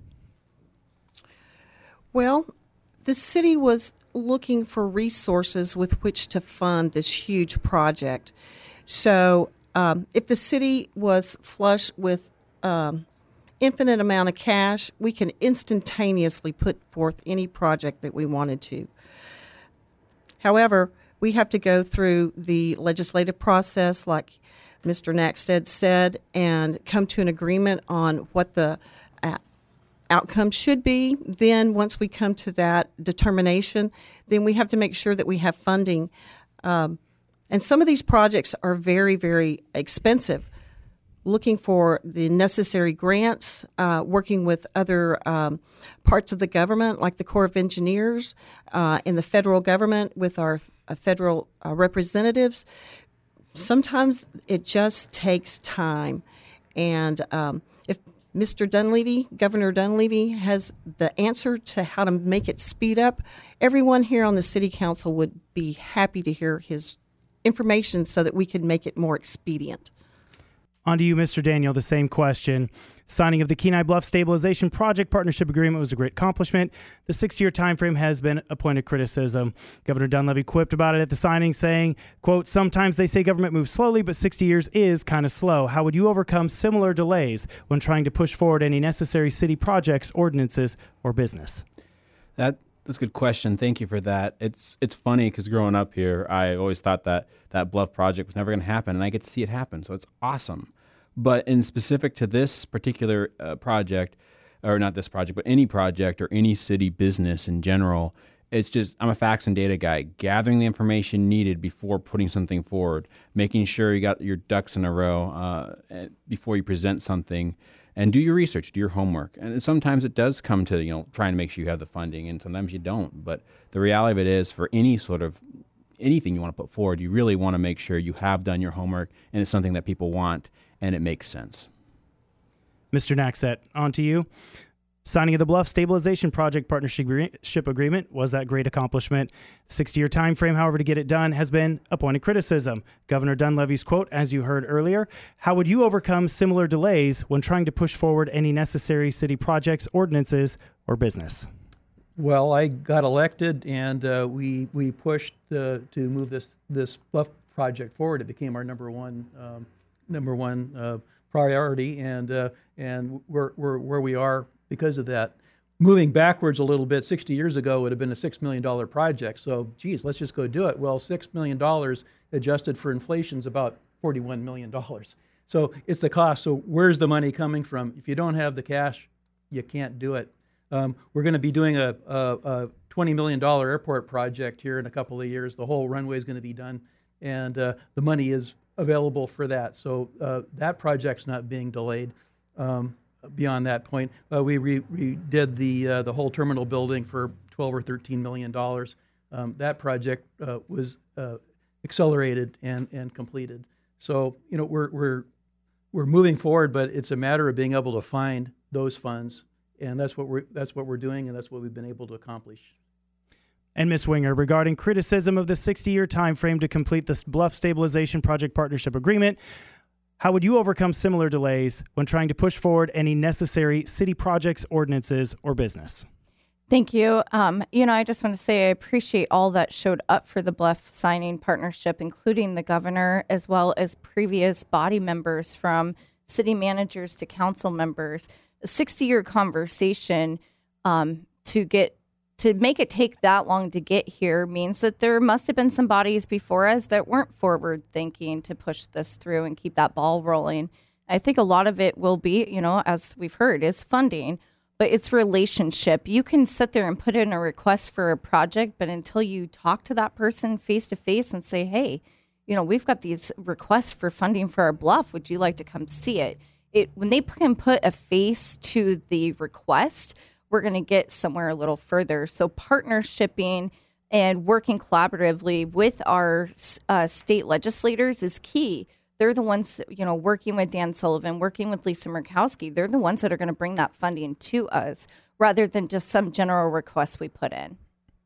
Well, the city was looking for resources with which to fund this huge project. So if the city was flush with infinite amount of cash, we can instantaneously put forth any project that we wanted to. However, we have to go through the legislative process, like Mr. Naxted said, and come to an agreement on what the outcome should be. Then once we come to that determination, then we have to make sure that we have funding. And some of these projects are very, very expensive. Looking for the necessary grants, working with other parts of the government, like the Corps of Engineers, and the federal government with our federal representatives. Sometimes it just takes time. And if Mr. Dunleavy, Governor Dunleavy, has the answer to how to make it speed up, everyone here on the City Council would be happy to hear his information so that we can make it more expedient. On to you, Mr. Daniel, the same question. Signing of the Kenai Bluff Stabilization Project Partnership Agreement was a great accomplishment. The 6-year time frame has been a point of criticism. Governor Dunleavy quipped about it at the signing, saying, quote, "Sometimes they say government moves slowly, but 60 years is kind of slow. How would you overcome similar delays when trying to push forward any necessary city projects, ordinances, or business?" That's a good question. Thank you for that. It's funny because growing up here, I always thought that Bluff project was never going to happen, and I get to see it happen, so it's awesome. But in specific to this particular project, or not this project, but any project or any city business in general. It's just, I'm a facts and data guy, gathering the information needed before putting something forward, making sure you got your ducks in a row before you present something, and do your research, do your homework. And sometimes it does come to, trying to make sure you have the funding, and sometimes you don't. But the reality of it is, for any sort of anything you want to put forward, you really want to make sure you have done your homework and it's something that people want and it makes sense. Mr. Naxet, on to you. Signing of the Bluff Stabilization Project Partnership Agreement was that great accomplishment. 60-year time frame, however, to get it done has been a point of criticism. Governor Dunleavy's quote, as you heard earlier, how would you overcome similar delays when trying to push forward any necessary city projects, ordinances, or business? Well, I got elected, and we pushed to move this Bluff project forward. It became our number one priority, and we're where we are because of that. Moving backwards a little bit, 60 years ago would have been a $6 million project. So, geez, let's just go do it. Well, $6 million adjusted for inflation is about $41 million. So it's the cost. So where's the money coming from? If you don't have the cash, you can't do it. We're going to be doing a $20 million airport project here in a couple of years. The whole runway is going to be done, and the money is available for that. So that project's not being delayed. Beyond that point, we redid the whole terminal building for $12 or $13 million. That project was accelerated and completed. So we're moving forward, but it's a matter of being able to find those funds, and that's what we're doing, and that's what we've been able to accomplish. And Ms. Winger, regarding criticism of the 60-year time frame to complete the Bluff Stabilization Project Partnership Agreement, how would you overcome similar delays when trying to push forward any necessary city projects, ordinances, or business? Thank you. I just want to say I appreciate all that showed up for the Bluff signing partnership, including the governor, as well as previous body members, from city managers to council members. A 60-year conversation to make it take that long to get here means that there must have been some bodies before us that weren't forward thinking to push this through and keep that ball rolling. I think a lot of it will be, as we've heard, is funding, but it's relationship. You can sit there and put in a request for a project, but until you talk to that person face to face and say, hey, we've got these requests for funding for our Bluff, would you like to come see it? When they can put a face to the request, we're going to get somewhere a little further. So partnershiping and working collaboratively with our state legislators is key. They're the ones, working with Dan Sullivan, working with Lisa Murkowski. They're the ones that are going to bring that funding to us rather than just some general requests we put in.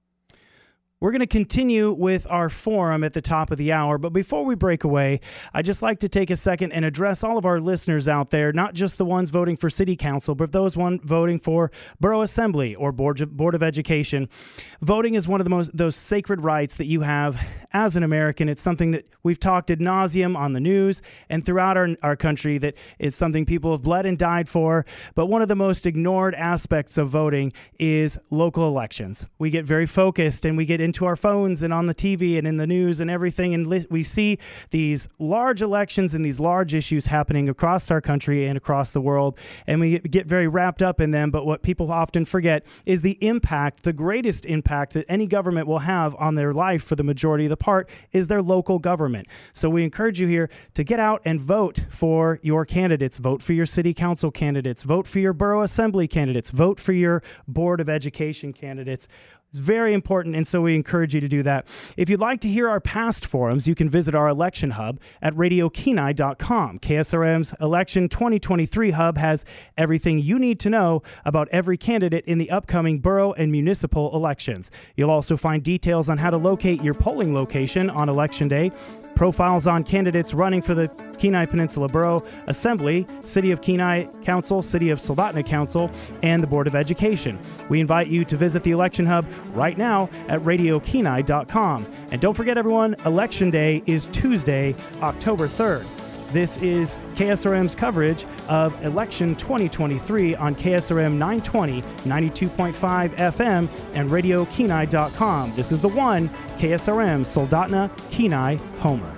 We're going to continue with our forum at the top of the hour, but before we break away, I'd just like to take a second and address all of our listeners out there, not just the ones voting for City Council, but those voting for Borough Assembly or Board of Education. Voting is one of those sacred rights that you have as an American. It's something that we've talked ad nauseum on the news and throughout our country, that it's something people have bled and died for. But one of the most ignored aspects of voting is local elections. We get very focused and we get into our phones and on the TV and in the news and everything, and we see these large elections and these large issues happening across our country and across the world, and we get very wrapped up in them. But what people often forget is the impact, the greatest impact that any government will have on their life for the majority of the part is their local government. So we encourage you here to get out and vote for your candidates. Vote for your city council candidates. Vote for your borough assembly candidates. Vote for your Board of Education candidates. It's very important, and so we encourage you to do that. If you'd like to hear our past forums, you can visit our election hub at radiokenai.com. KSRM's Election 2023 hub has everything you need to know about every candidate in the upcoming borough and municipal elections. You'll also find details on how to locate your polling location on Election Day, profiles on candidates running for the Kenai Peninsula Borough Assembly, City of Kenai Council, City of Soldotna Council, and the Board of Education. We invite you to visit the Election Hub right now at radiokenai.com. And don't forget, everyone, Election Day is Tuesday, October 3rd. This is KSRM's coverage of Election 2023 on KSRM 920, 92.5 FM, and radiokenai.com. This is the one, KSRM Soldotna Kenai Homer.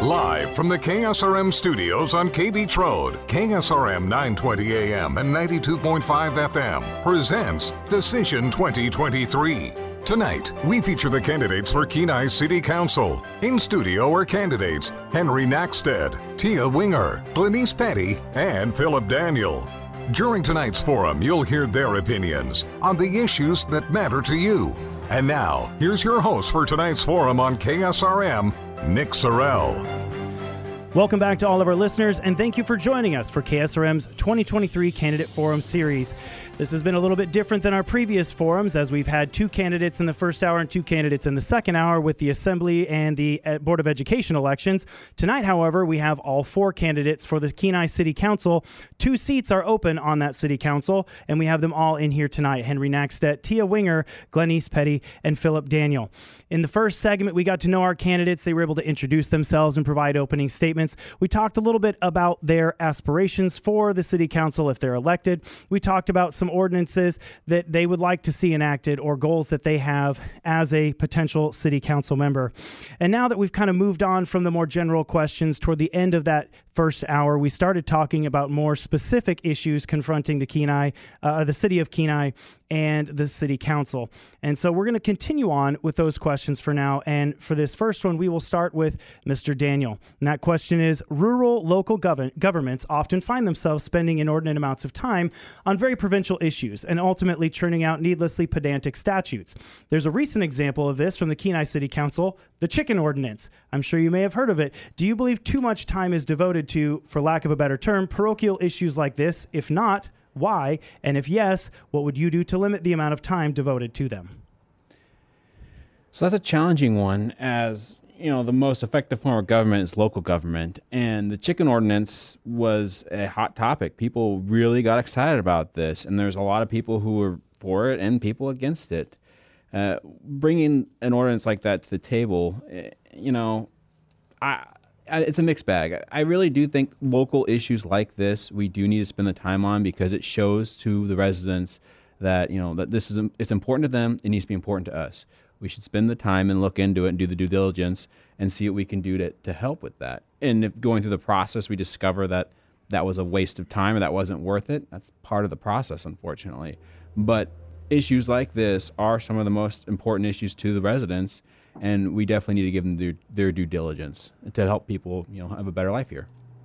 Live from the KSRM studios on KB Trode, KSRM 920 AM and 92.5 FM presents Decision 2023. Tonight, we feature the candidates for Kenai City Council. In studio are candidates Henry Nackstead, Tia Winger, Glenise Petty, and Philip Daniel. During tonight's forum, you'll hear their opinions on the issues that matter to you. And now, here's your host for tonight's forum on KSRM, Nick Sorrell. Welcome back to all of our listeners, and thank you for joining us for KSRM's 2023 Candidate Forum Series. This has been a little bit different than our previous forums, as we've had 2 candidates in the first hour and 2 candidates in the second hour with the Assembly and the Board of Education elections. Tonight, however, we have all 4 candidates for the Kenai City Council. 2 seats are open on that City Council, and we have them all in here tonight. Henry Nackstead, Tia Winger, Glenise Petty, and Philip Daniel. In the first segment, we got to know our candidates. They were able to introduce themselves and provide opening statements. We talked a little bit about their aspirations for the City Council if they're elected. We talked about some ordinances that they would like to see enacted or goals that they have as a potential City Council member. And now that we've kind of moved on from the more general questions toward the end of that first hour, we started talking about more specific issues confronting the City of Kenai and the City Council. And so we're going to continue on with those questions for now. And for this first one, we will start with Mr. Daniel. And that question is, rural local governments often find themselves spending inordinate amounts of time on very provincial issues and ultimately churning out needlessly pedantic statutes. There's a recent example of this from the Kenai City Council, the chicken ordinance. I'm sure you may have heard of it. Do you believe too much time is devoted to, for lack of a better term, parochial issues like this? If not, why? And if yes, what would you do to limit the amount of time devoted to them? So that's a challenging one, as you know, the most effective form of government is local government, and the chicken ordinance was a hot topic. People really got excited about this, and there's a lot of people who were for it and people against it. Bringing an ordinance like that to the table, it's a mixed bag. I really do think local issues like this, we do need to spend the time on, because it shows to the residents that, that it's important to them. It needs to be important to us. We should spend the time and look into it and do the due diligence and see what we can do to help with that. And if going through the process, we discover that that was a waste of time or that wasn't worth it, that's part of the process, unfortunately. But issues like this are some of the most important issues to the residents, and we definitely need to give them their due diligence to help people, have a better life here.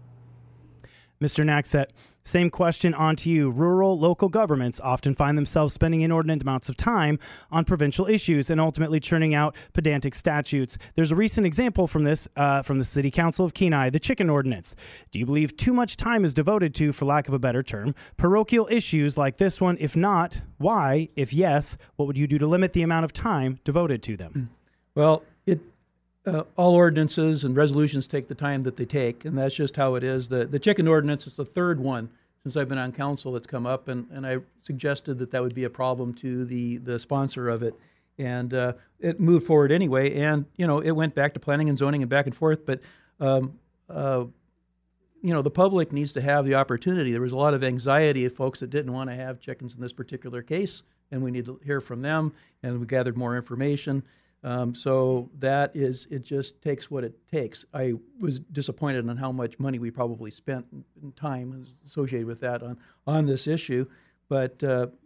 Mr. Nackstead, same question on to you. Rural local governments often find themselves spending inordinate amounts of time on provincial issues and ultimately churning out pedantic statutes. There's a recent example from this from the City Council of Kenai, the chicken ordinance. Do you believe too much time is devoted to, for lack of a better term, parochial issues like this one? If not, why? If yes, what would you do to limit the amount of time devoted to them? Well, all ordinances and resolutions take the time that they take, and that's just how it is. The chicken ordinance is the third one since I've been on council that's come up, and I suggested that would be a problem to the sponsor of it. And it moved forward anyway, and, it went back to planning and zoning and back and forth. But, the public needs to have the opportunity. There was a lot of anxiety of folks that didn't want to have chickens in this particular case, and we need to hear from them, and we gathered more information. So it just takes what it takes. I was disappointed on how much money we probably spent and time associated with that on this issue. But,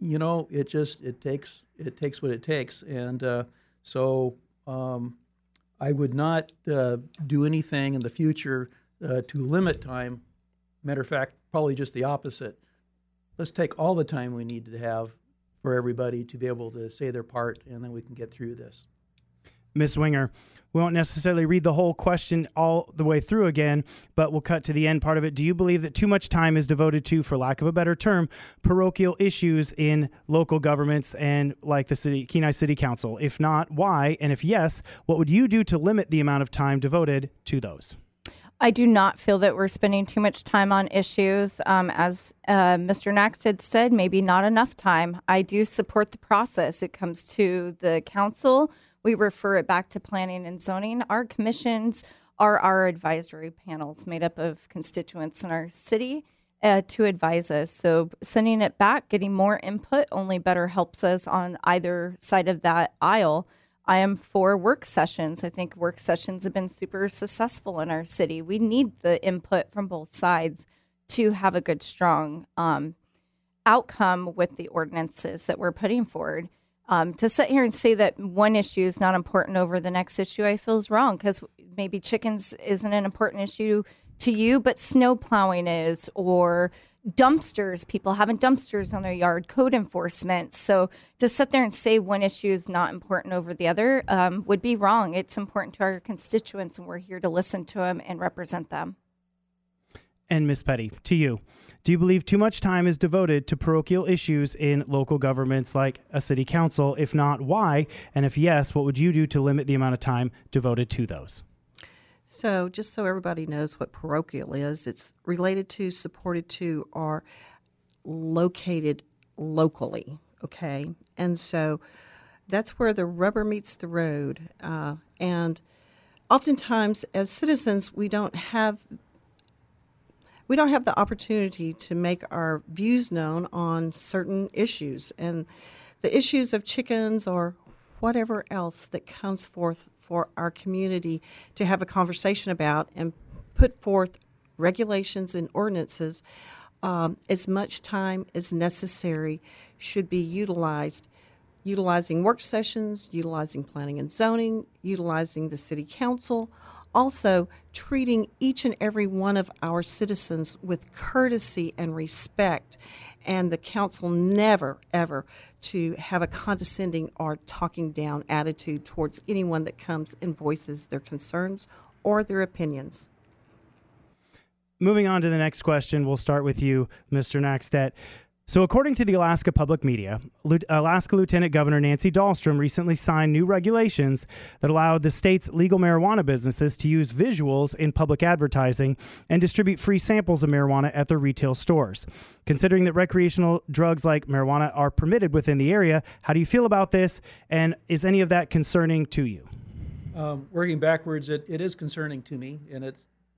it takes what it takes. And so I would not do anything in the future to limit time. Matter of fact, probably just the opposite. Let's take all the time we need to have for everybody to be able to say their part, and then we can get through this. Ms. Winger, we won't necessarily read the whole question all the way through again, but we'll cut to the end part of it. Do you believe that too much time is devoted to, for lack of a better term, parochial issues in local governments and like the Kenai City Council? If not, why? And if yes, what would you do to limit the amount of time devoted to those? I do not feel that we're spending too much time on issues. As Mr. Nackstead said, maybe not enough time. I do support the process. It comes to the council. We refer it back to planning and zoning. Our commissions are our advisory panels made up of constituents in our city to advise us. So sending it back, getting more input only better helps us on either side of that aisle. I am for work sessions. I think work sessions have been super successful in our city. We need the input from both sides to have a good, strong outcome with the ordinances that we're putting forward. To sit here and say that one issue is not important over the next issue, I feel is wrong, because maybe chickens isn't an important issue to you, but snow plowing is, or dumpsters, people having dumpsters on their yard, code enforcement. So to sit there and say one issue is not important over the other would be wrong. It's important to our constituents, and we're here to listen to them and represent them. And Ms. Petty, to you, do you believe too much time is devoted to parochial issues in local governments like a city council? If not, why? And if yes, what would you do to limit the amount of time devoted to those? So just so everybody knows what parochial is, it's related to, supported to, or located locally, okay? And so that's where the rubber meets the road. And oftentimes as citizens, we don't have the opportunity to make our views known on certain issues. And the issues of chickens or whatever else that comes forth for our community to have a conversation about and put forth regulations and ordinances, as much time as necessary should be utilizing work sessions, utilizing planning and zoning, utilizing the city council, also treating each and every one of our citizens with courtesy and respect, and the council never, ever to have a condescending or talking down attitude towards anyone that comes and voices their concerns or their opinions. Moving on to the next question, we'll start with you, Mr. Nackstedt. So according to the Alaska Public Media, Alaska Lieutenant Governor Nancy Dahlstrom recently signed new regulations that allowed the state's legal marijuana businesses to use visuals in public advertising and distribute free samples of marijuana at their retail stores. Considering that recreational drugs like marijuana are permitted within the area, how do you feel about this, and is any of that concerning to you? Working backwards, it is concerning to me, and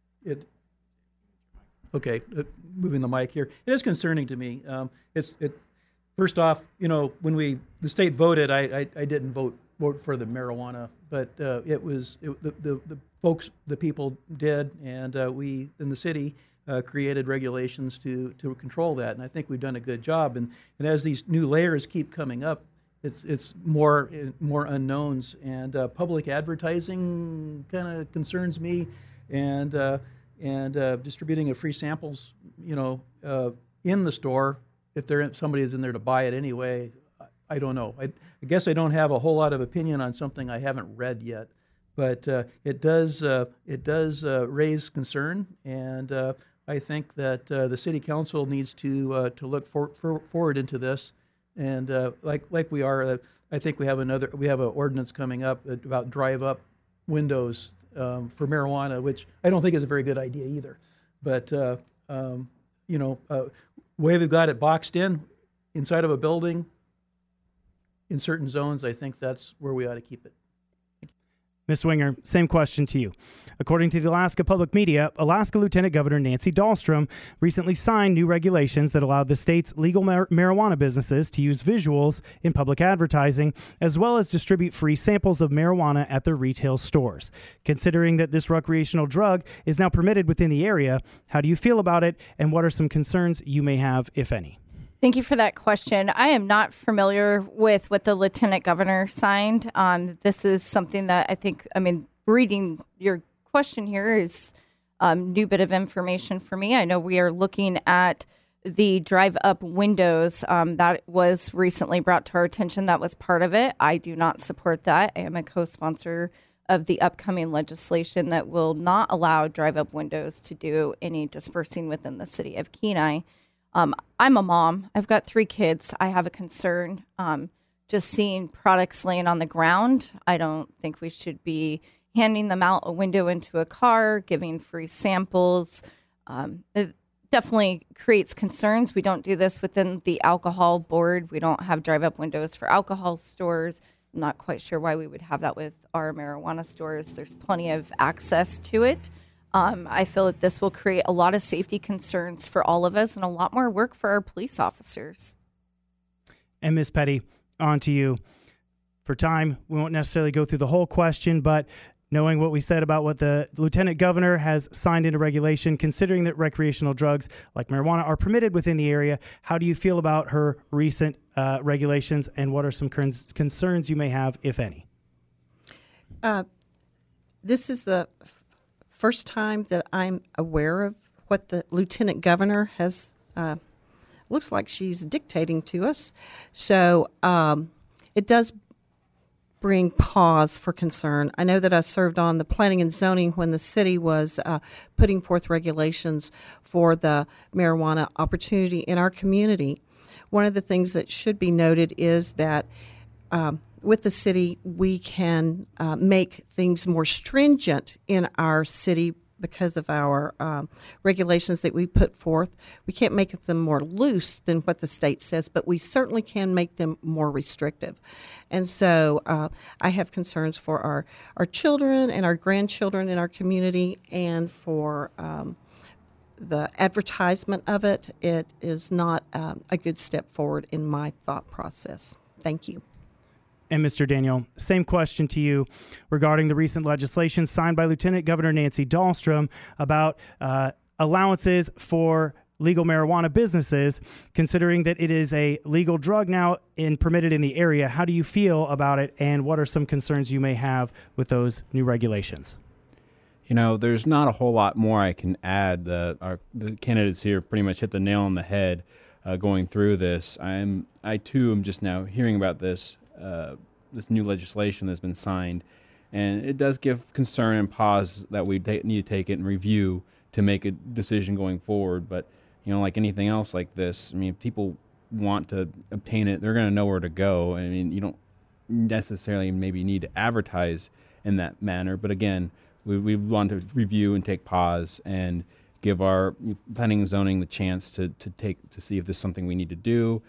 moving the mic here. It is concerning to me. First off, when the state voted, I didn't vote for the marijuana, but the folks, the people did, and we in the city created regulations to control that, and I think we've done a good job. And as these new layers keep coming up, it's more unknowns, and public advertising kind of concerns me, and distributing of free samples, in the store, if somebody is in there to buy it anyway, I don't know. I guess I don't have a whole lot of opinion on something I haven't read yet, but it does raise concern, and I think that the city council needs to look forward into this, and like we are, I think we have an ordinance coming up about drive-up windows for marijuana, which I don't think is a very good idea either. But way we've got it boxed inside of a building in certain zones, I think that's where we ought to keep it. Ms. Winger, same question to you. According to the Alaska Public Media, Alaska Lieutenant Governor Nancy Dahlstrom recently signed new regulations that allowed the state's legal marijuana businesses to use visuals in public advertising, as well as distribute free samples of marijuana at their retail stores. Considering that this recreational drug is now permitted within the area, how do you feel about it, and what are some concerns you may have, if any? Thank you for that question. I am not familiar with what the Lieutenant Governor signed. This is something that reading your question here is new bit of information for me. I know we are looking at the drive-up windows. That was recently brought to our attention. That was part of it. I do not support that. I am a co-sponsor of the upcoming legislation that will not allow drive-up windows to do any dispersing within the city of Kenai. I'm a mom. I've got 3 kids. I have a concern. Just seeing products laying on the ground, I don't think we should be handing them out a window into a car, giving free samples. It definitely creates concerns. We don't do this within the alcohol board. We don't have drive-up windows for alcohol stores. I'm not quite sure why we would have that with our marijuana stores. There's plenty of access to it. I feel that this will create a lot of safety concerns for all of us and a lot more work for our police officers. And Ms. Petty, on to you. For time, we won't necessarily go through the whole question, but knowing what we said about what the Lieutenant Governor has signed into regulation, considering that recreational drugs like marijuana are permitted within the area, how do you feel about her recent regulations, and what are some concerns you may have, if any? This is the first time that I'm aware of what the Lieutenant Governor has, looks like she's dictating to us. So it does bring pause for concern. I know that I served on the planning and zoning when the city was putting forth regulations for the marijuana opportunity in our community. One of the things that should be noted is that with the city, we can make things more stringent in our city because of our regulations that we put forth. We can't make them more loose than what the state says, but we certainly can make them more restrictive. And so I have concerns for our children and our grandchildren in our community, and for the advertisement of it. It is not a good step forward in my thought process. Thank you. And Mr. Daniel, same question to you regarding the recent legislation signed by Lieutenant Governor Nancy Dahlstrom about allowances for legal marijuana businesses, considering that it is a legal drug now and permitted in the area. How do you feel about it, and what are some concerns you may have with those new regulations? You know, there's not a whole lot more I can add. The candidates here pretty much hit the nail on the head going through this. I too am just now hearing about this new legislation that's been signed, and it does give concern and pause that we need to take it and review to make a decision going forward. But you know, like anything else like this, I mean, if people want to obtain it, they're going to know where to go. I mean, you don't necessarily maybe need to advertise in that manner, but again, we want to review and take pause and give our planning and zoning the chance to see if this is something we need to do,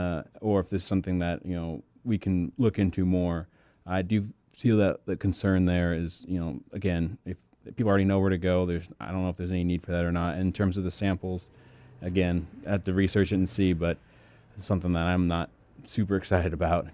or if this is something that, you know, we can look into more. I do feel that the concern there is, you know, again, if people already know where to go, I don't know if there's any need for that or not. In terms of the samples, again, I have to research it and see, but it's something that I'm not super excited about.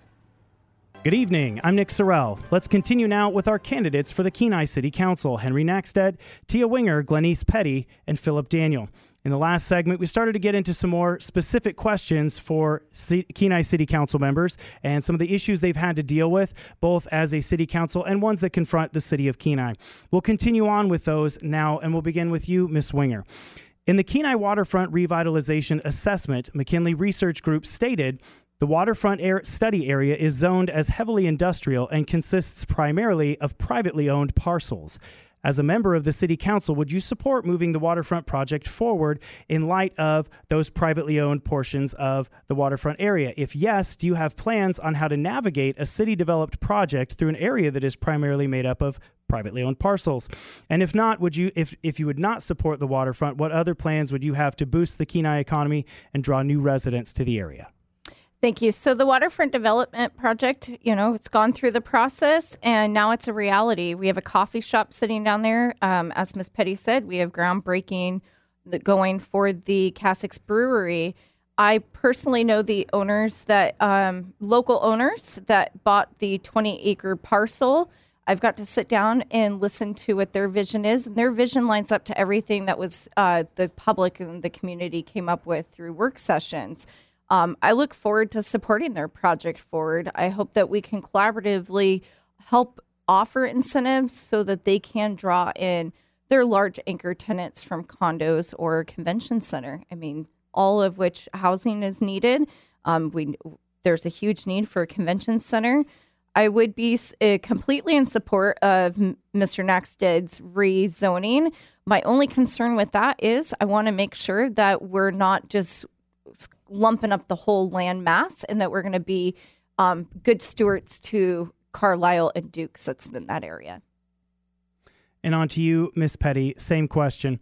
Good evening. I'm Nick Sorrell. Let's continue now with our candidates for the Kenai City Council: Henry Nackstead, Tia Winger, Glenise Petty, and Philip Daniel. In the last segment, we started to get into some more specific questions for Kenai City Council members and some of the issues they've had to deal with, both as a city council and ones that confront the city of Kenai. We'll continue on with those now, and we'll begin with you, Ms. Winger. In the Kenai Waterfront Revitalization Assessment, McKinley Research Group stated the waterfront study area is zoned as heavily industrial and consists primarily of privately owned parcels. As a member of the City Council, would you support moving the waterfront project forward in light of those privately owned portions of the waterfront area? If yes, do you have plans on how to navigate a city-developed project through an area that is primarily made up of privately owned parcels? And if not, would you, if you would not support the waterfront, what other plans would you have to boost the Kenai economy and draw new residents to the area? Thank you. So the waterfront development project, you know, it's gone through the process and now it's a reality. We have a coffee shop sitting down there. As Ms. Petty said, we have groundbreaking going for the Cassix Brewery. I personally know the owners that, local owners that bought the 20-acre parcel. I've got to sit down and listen to what their vision is. And their vision lines up to everything that was the public and the community came up with through work sessions. I look forward to supporting their project forward. I hope that we can collaboratively help offer incentives so that they can draw in their large anchor tenants from condos or convention center. I mean, all of which housing is needed. There's a huge need for a convention center. I would be completely in support of Mr. Nackstead's rezoning. My only concern with that is I want to make sure that we're not just lumping up the whole land mass and that we're going to be good stewards to Carlisle and Dukes that's in that area. And on to you, Ms. Petty, same question.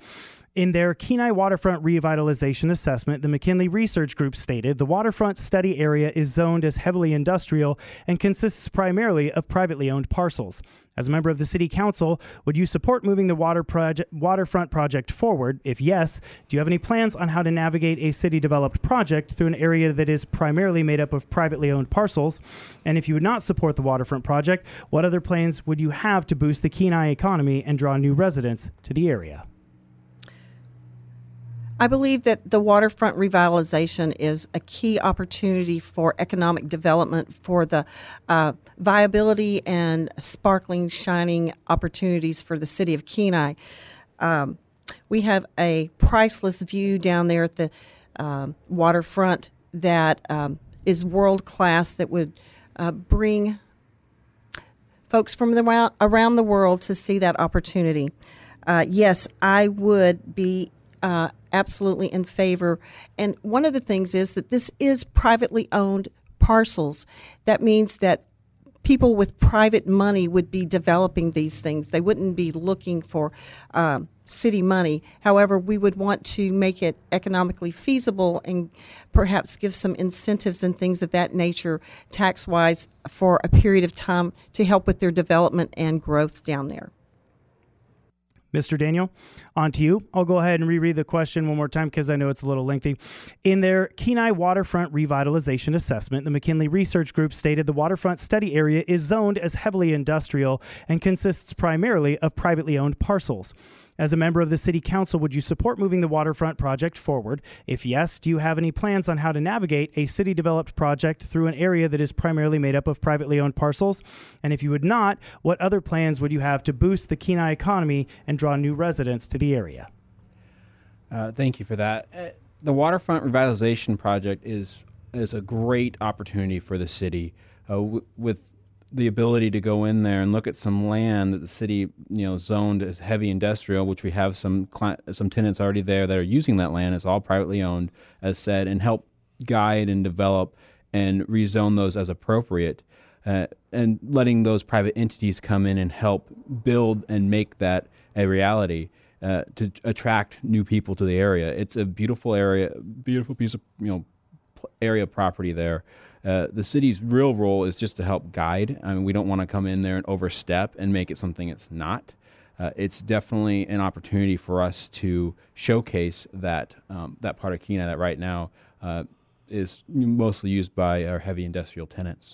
In their Kenai Waterfront Revitalization Assessment, the McKinley Research Group stated the waterfront study area is zoned as heavily industrial and consists primarily of privately owned parcels. As a member of the City Council, would you support moving the waterfront project forward? If yes, do you have any plans on how to navigate a city-developed project through an area that is primarily made up of privately owned parcels? And if you would not support the waterfront project, what other plans would you have to boost the Kenai economy and draw new residents to the area? I believe that the waterfront revitalization is a key opportunity for economic development, for the viability and sparkling, shining opportunities for the city of Kenai. We have a priceless view down there at the waterfront that is world class, that would bring folks from around the world to see that opportunity. Yes, I would be absolutely in favor. And one of the things is that this is privately owned parcels. That means that people with private money would be developing these things. They wouldn't be looking for city money. However, we would want to make it economically feasible and perhaps give some incentives and things of that nature tax-wise for a period of time to help with their development and growth down there. Mr. Daniel, on to you. I'll go ahead and reread the question one more time because I know it's a little lengthy. In their Kenai Waterfront Revitalization Assessment, the McKinley Research Group stated the waterfront study area is zoned as heavily industrial and consists primarily of privately owned parcels. As a member of the City Council, would you support moving the waterfront project forward? If yes, do you have any plans on how to navigate a city-developed project through an area that is primarily made up of privately owned parcels? And if you would not, what other plans would you have to boost the Kenai economy and draw new residents to the area? Thank you for that. The waterfront revitalization project is a great opportunity for the city with the ability to go in there and look at some land that the city, zoned as heavy industrial, which we have some tenants already there that are using that land. It's all privately owned, as said, and help guide and develop and rezone those as appropriate, and letting those private entities come in and help build and make that a reality to attract new people to the area. It's a beautiful area, beautiful piece of area of property there. The city's real role is just to help guide. I mean, we don't want to come in there and overstep and make it something it's not. It's definitely an opportunity for us to showcase that part of Kenai that right now is mostly used by our heavy industrial tenants.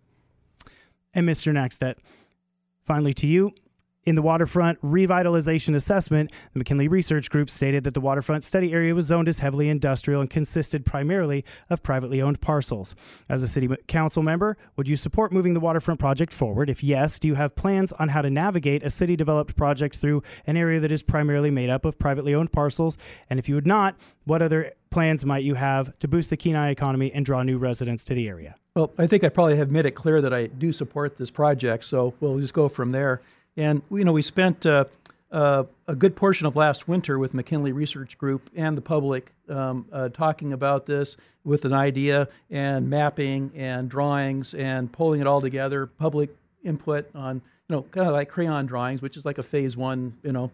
And Mr. Nackstedt, finally to you. In the Waterfront Revitalization Assessment, the McKinley Research Group stated that the waterfront study area was zoned as heavily industrial and consisted primarily of privately owned parcels. As a City Council member, would you support moving the waterfront project forward? If yes, do you have plans on how to navigate a city-developed project through an area that is primarily made up of privately owned parcels? And if you would not, what other plans might you have to boost the Kenai economy and draw new residents to the area? Well, I think I probably have made it clear that I do support this project, so we'll just go from there. And, we spent a good portion of last winter with McKinley Research Group and the public talking about this with an idea and mapping and drawings and pulling it all together, public input on, kind of like crayon drawings, which is like a phase one,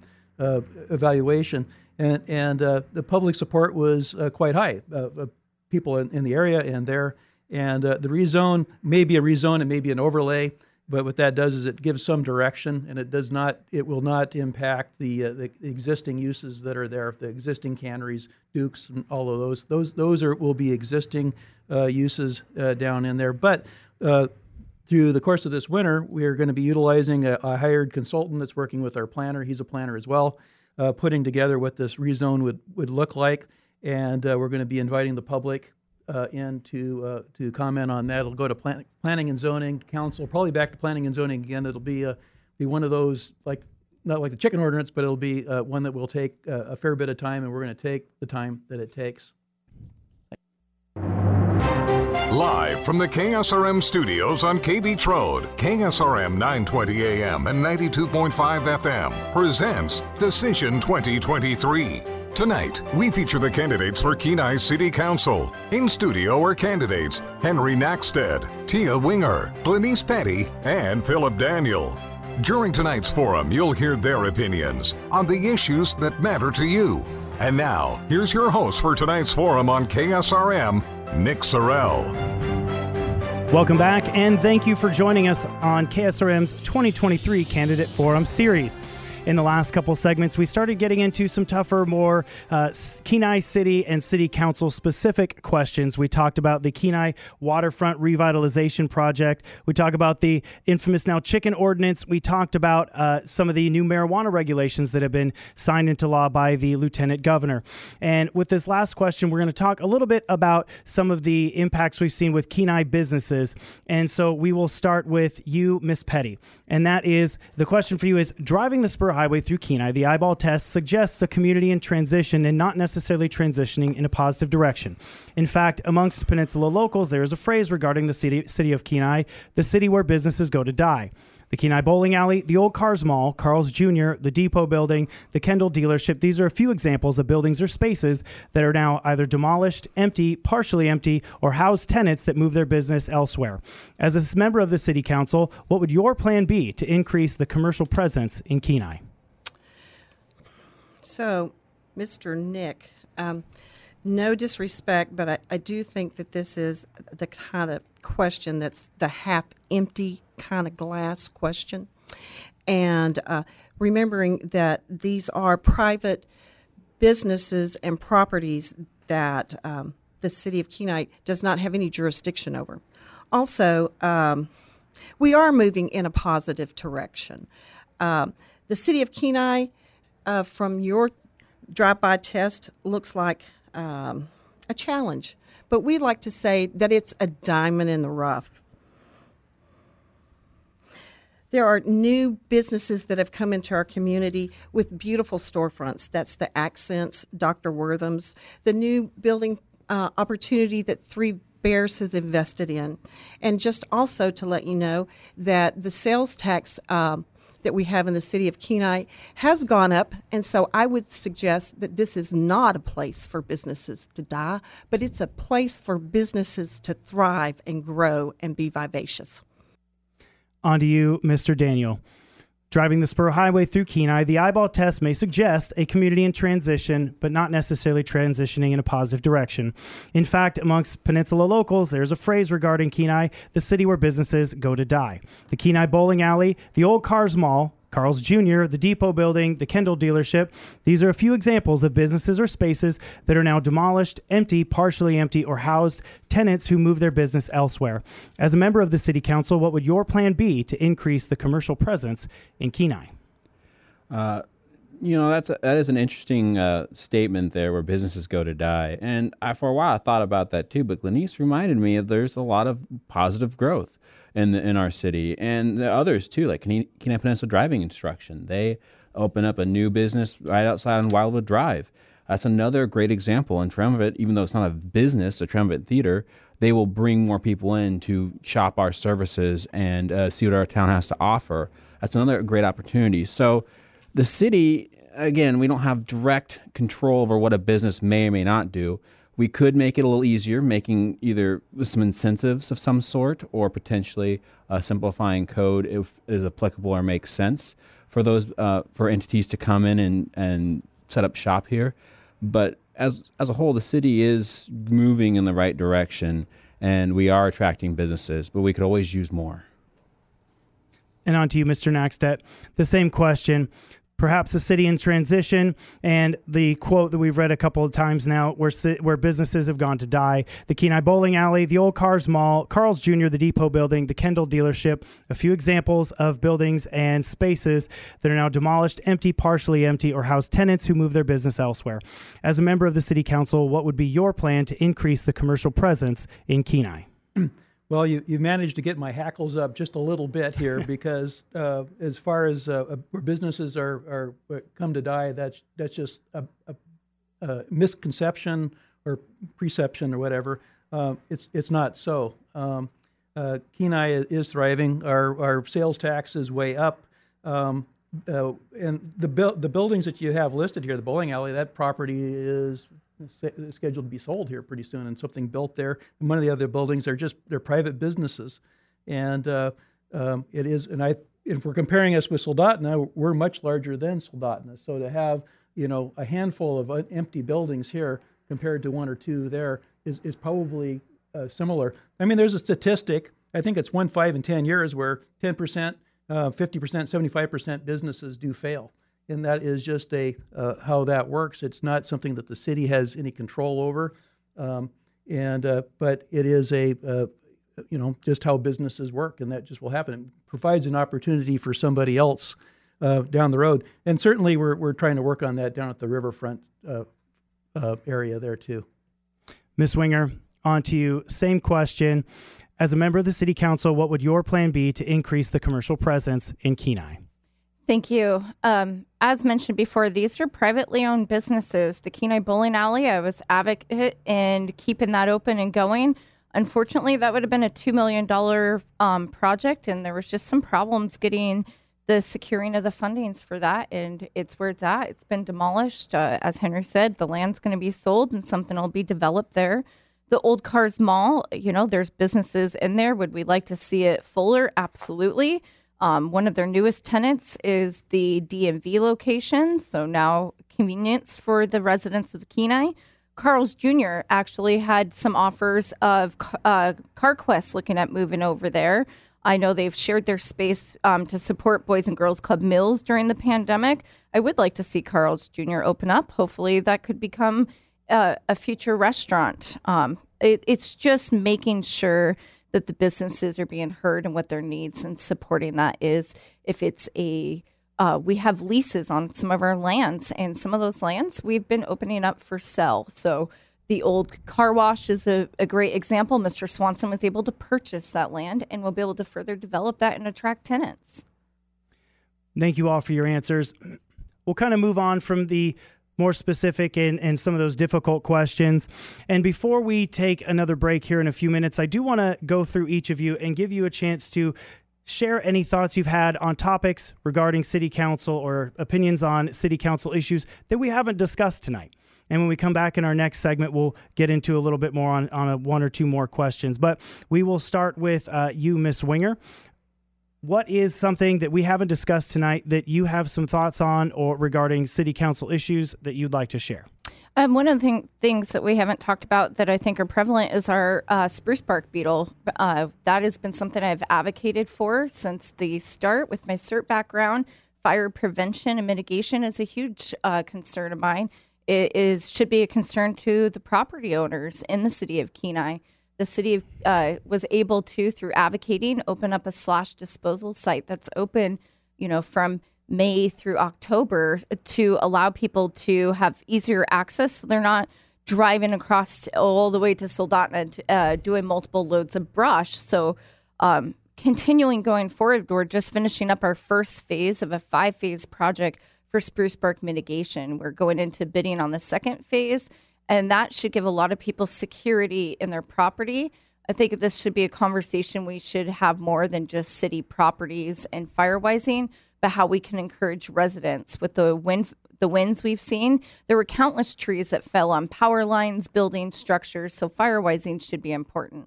evaluation. And the public support was quite high, people in the area and there. And the rezone may be a rezone, it may be an overlay. But what that does is it gives some direction, and it will not impact the existing uses that are there, the existing canneries, Dukes, and all of those. Those will be existing uses down in there. But through the course of this winter, we are going to be utilizing a hired consultant that's working with our planner. He's a planner as well, putting together what this rezone would look like, and we're going to be inviting the public in to comment on that. It'll go to Planning and Zoning Council, probably back to Planning and Zoning again. It'll be one of those, not like the chicken ordinance, but it'll be one that will take a fair bit of time, and we're going to take the time that it takes. Live from the KSRM studios on KBH Road, KSRM 920 AM and 92.5 FM presents Decision 2023. Tonight, we feature the candidates for Kenai City Council. In studio are candidates Henry Nackstedt, Tia Winger, Glenise Petty, and Philip Daniel. During tonight's forum, you'll hear their opinions on the issues that matter to you. And now, here's your host for tonight's forum on KSRM, Nick Sorrell. Welcome back, and thank you for joining us on KSRM's 2023 Candidate Forum Series. In the last couple segments, we started getting into some tougher, more Kenai City and City Council specific questions. We talked about the Kenai Waterfront Revitalization Project. We talked about the infamous now chicken ordinance. We talked about some of the new marijuana regulations that have been signed into law by the Lieutenant Governor. And with this last question, we're going to talk a little bit about some of the impacts we've seen with Kenai businesses. And so we will start with you, Ms. Petty. And that is, the question for you is, driving the Spur Highway through Kenai, the eyeball test suggests a community in transition and not necessarily transitioning in a positive direction. In fact, amongst Peninsula locals, there is a phrase regarding the city of Kenai, the city where businesses go to die. The Kenai Bowling Alley, the Old Cars Mall, Carl's Jr., the Depot Building, the Kendall Dealership. These are a few examples of buildings or spaces that are now either demolished, empty, partially empty, or house tenants that move their business elsewhere. As a member of the City Council, what would your plan be to increase the commercial presence in Kenai? So, Mr. Nick, no disrespect, but I do think that this is the kind of question that's the half-empty kind of glass question. And remembering that these are private businesses and properties that the city of Kenai does not have any jurisdiction over. Also, we are moving in a positive direction. The city of Kenai, from your drive-by test, looks like a challenge. But we'd like to say that it's a diamond in the rough. There are new businesses that have come into our community with beautiful storefronts. That's the Accents, Dr. Wortham's, the new building opportunity that Three Bears has invested in. And just also to let you know that the sales tax that we have in the city of Kenai has gone up, and so I would suggest that this is not a place for businesses to die, but it's a place for businesses to thrive and grow and be vivacious. On to you, Mr. Daniel. Driving the Spur Highway through Kenai, the eyeball test may suggest a community in transition, but not necessarily transitioning in a positive direction. In fact, amongst Peninsula locals, there's a phrase regarding Kenai, the city where businesses go to die. The Kenai Bowling Alley, the Old Cars Mall, Carl's Jr., the Depot Building, the Kendall Dealership. These are a few examples of businesses or spaces that are now demolished, empty, partially empty, or housed tenants who move their business elsewhere. As a member of the City Council, what would your plan be to increase the commercial presence in Kenai? That is an interesting statement there, where businesses go to die. And for a while I thought about that too, but Glenice reminded me of there's a lot of positive growth in our city, and the others too, like Kenai Peninsula Driving Instruction. They open up a new business right outside on Wildwood Drive. That's another great example. In Triumvirate, even though it's not a business, a Triumvirate Theater, they will bring more people in to shop our services and see what our town has to offer. That's another great opportunity. So the city, again, we don't have direct control over what a business may or may not do. We could make it a little easier, making either some incentives of some sort, or potentially simplifying code if it is applicable or makes sense for those for entities to come in and set up shop here. But as a whole, the city is moving in the right direction, and we are attracting businesses, but we could always use more. And on to you, Mr. Naxtet. The same question. Perhaps a city in transition, and the quote that we've read a couple of times now, where businesses have gone to die. The Kenai Bowling Alley, the Old Cars Mall, Carl's Jr., the Depot Building, the Kendall Dealership, a few examples of buildings and spaces that are now demolished, empty, partially empty, or house tenants who move their business elsewhere. As a member of the City Council, what would be your plan to increase the commercial presence in Kenai? Well, you've managed to get my hackles up just a little bit here, because as far as where businesses are come to die, that's just a misconception or preception or whatever. It's not so. Kenai is thriving. Our sales tax is way up. And the buildings that you have listed here, the bowling alley, that property is scheduled to be sold here pretty soon, and something built there. And one of the other buildings they're private businesses, and it is. And if we're comparing us with Soldotna, we're much larger than Soldotna. So to have, a handful of empty buildings here compared to one or two there is probably similar. I mean, there's a statistic, I think it's 1, 5, and 10 years where 10%, 50%, 75% businesses do fail. And that is just how that works. It's not something that the city has any control over. But it is just how businesses work, and that just will happen. It provides an opportunity for somebody else down the road. And certainly we're trying to work on that down at the riverfront area there too. Ms. Winger, on to you. Same question. As a member of the City Council, what would your plan be to increase the commercial presence in Kenai? Thank you. As mentioned before, these are privately owned businesses. The Kenai Bowling Alley, I was advocate in keeping that open and going. Unfortunately, that would have been a $2 million project, and there was just some problems getting the securing of the fundings for that, and it's where it's at. It's been demolished. As Henry said, the land's going to be sold, and something will be developed there. The Old Cars Mall, there's businesses in there. Would we like to see it fuller? Absolutely. One of their newest tenants is the DMV location, so now convenience for the residents of Kenai. Carl's Jr. actually had some offers of CarQuest looking at moving over there. I know they've shared their space to support Boys and Girls Club Mills during the pandemic. I would like to see Carl's Jr. open up. Hopefully that could become a future restaurant. It's just making sure that the businesses are being heard and what their needs, and supporting that is if it's we have leases on some of our lands, and some of those lands we've been opening up for sale. So the old car wash is a great example. Mr. Swanson was able to purchase that land, and we'll be able to further develop that and attract tenants. Thank you all for your answers. We'll kind of move on from the more specific and some of those difficult questions. And before we take another break here in a few minutes, I do want to go through each of you and give you a chance to share any thoughts you've had on topics regarding City Council or opinions on City Council issues that we haven't discussed tonight. And when we come back in our next segment, we'll get into a little bit more on one or two more questions. But we will start with you, Ms. Winger. What is something that we haven't discussed tonight that you have some thoughts on or regarding City Council issues that you'd like to share? One of the things that we haven't talked about that I think are prevalent is our spruce bark beetle. That has been something I've advocated for since the start with my CERT background. Fire prevention and mitigation is a huge concern of mine. It should be a concern to the property owners in the city of Kenai. The city was able to, through advocating, open up a slash disposal site that's open, from May through October to allow people to have easier access. So they're not driving across all the way to Soldotna doing multiple loads of brush. So continuing going forward, we're just finishing up our first phase of a 5-phase project for spruce bark mitigation. We're going into bidding on the second phase, and that should give a lot of people security in their property. I think this should be a conversation we should have more than just city properties and firewising, but how we can encourage residents. With the winds we've seen, there were countless trees that fell on power lines, building structures, so firewising should be important.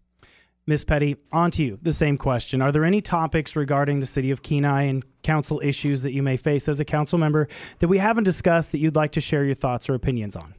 Ms. Petty, on to you. The same question. Are there any topics regarding the city of Kenai and council issues that you may face as a council member that we haven't discussed that you'd like to share your thoughts or opinions on?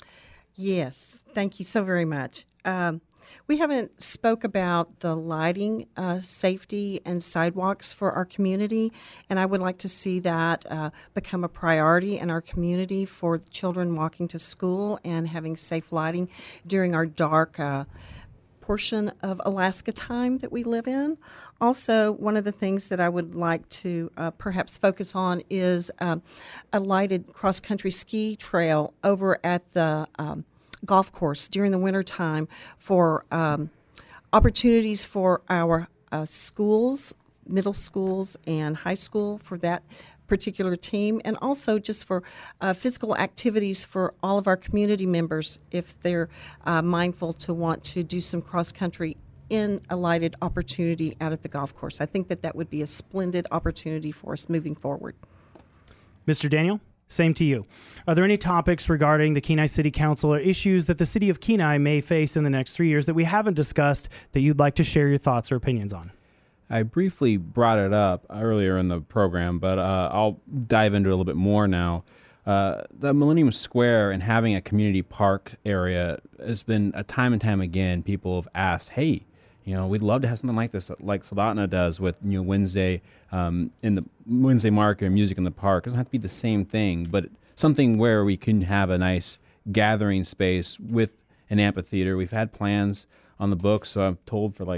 Yes, thank you so very much. We haven't spoke about the lighting, safety, and sidewalks for our community, and I would like to see that become a priority in our community for the children walking to school and having safe lighting during our dark portion of Alaska time that we live in. Also, one of the things that I would like to perhaps focus on is a lighted cross-country ski trail over at the golf course during the wintertime for opportunities for our schools, middle schools, and high school for that particular team, and also just for physical activities for all of our community members if they're mindful to want to do some cross-country in a lighted opportunity out at the golf course. I think that would be a splendid opportunity for us moving forward. Mr. Daniel, same to you. Are there any topics regarding the Kenai City Council or issues that the city of Kenai may face in the next 3 years that we haven't discussed that you'd like to share your thoughts or opinions on? I briefly brought it up earlier in the program, but I'll dive into it a little bit more now. The Millennium Square and having a community park area has been a time and time again. People have asked, "Hey, we'd love to have something like this, like Soldotna does with Wednesday in the Wednesday market or music in the park. It doesn't have to be the same thing, but something where we can have a nice gathering space with an amphitheater. We've had plans on the books, so I'm told for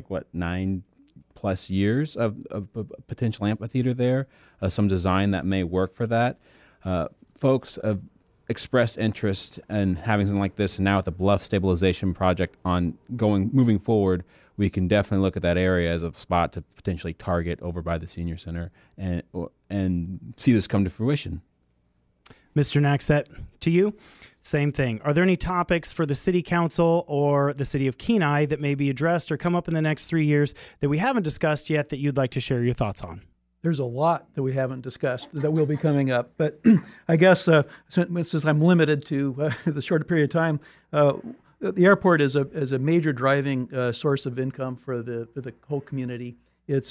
9+ years of a potential amphitheater there. Some design that may work for that. Folks have expressed interest in having something like this, and now with the Bluff Stabilization Project moving forward, we can definitely look at that area as a spot to potentially target over by the Senior Center and see this come to fruition. Mr. Naxet, to you, same thing. Are there any topics for the City Council or the City of Kenai that may be addressed or come up in the next 3 years that we haven't discussed yet that you'd like to share your thoughts on? There's a lot that we haven't discussed that will be coming up, but I guess since I'm limited to the short period of time, the airport is a major driving source of income for the whole community. It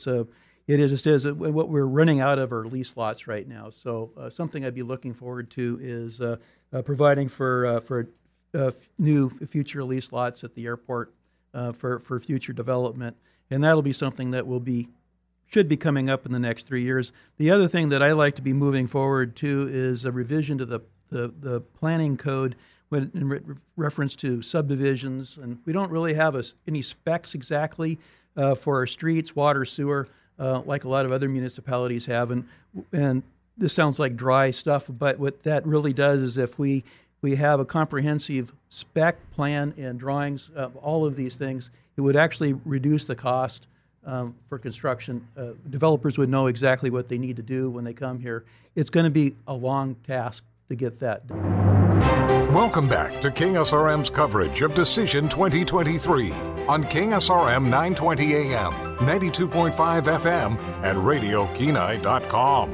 just is. What we're running out of are lease lots right now. So something I'd be looking forward to is providing for new future lease lots at the airport for future development, and that'll be something that should be coming up in the next 3 years. The other thing that I like to be moving forward to is a revision to the planning code in reference to subdivisions, and we don't really have any specs exactly for our streets, water, sewer, like a lot of other municipalities have, and this sounds like dry stuff, but what that really does is if we have a comprehensive spec plan and drawings of all of these things, it would actually reduce the cost for construction. Developers would know exactly what they need to do when they come here. It's going to be a long task to get that done. Welcome back to KSRM's coverage of Decision 2023 on KSRM 920 AM, 92.5 FM, and RadioKenai.com.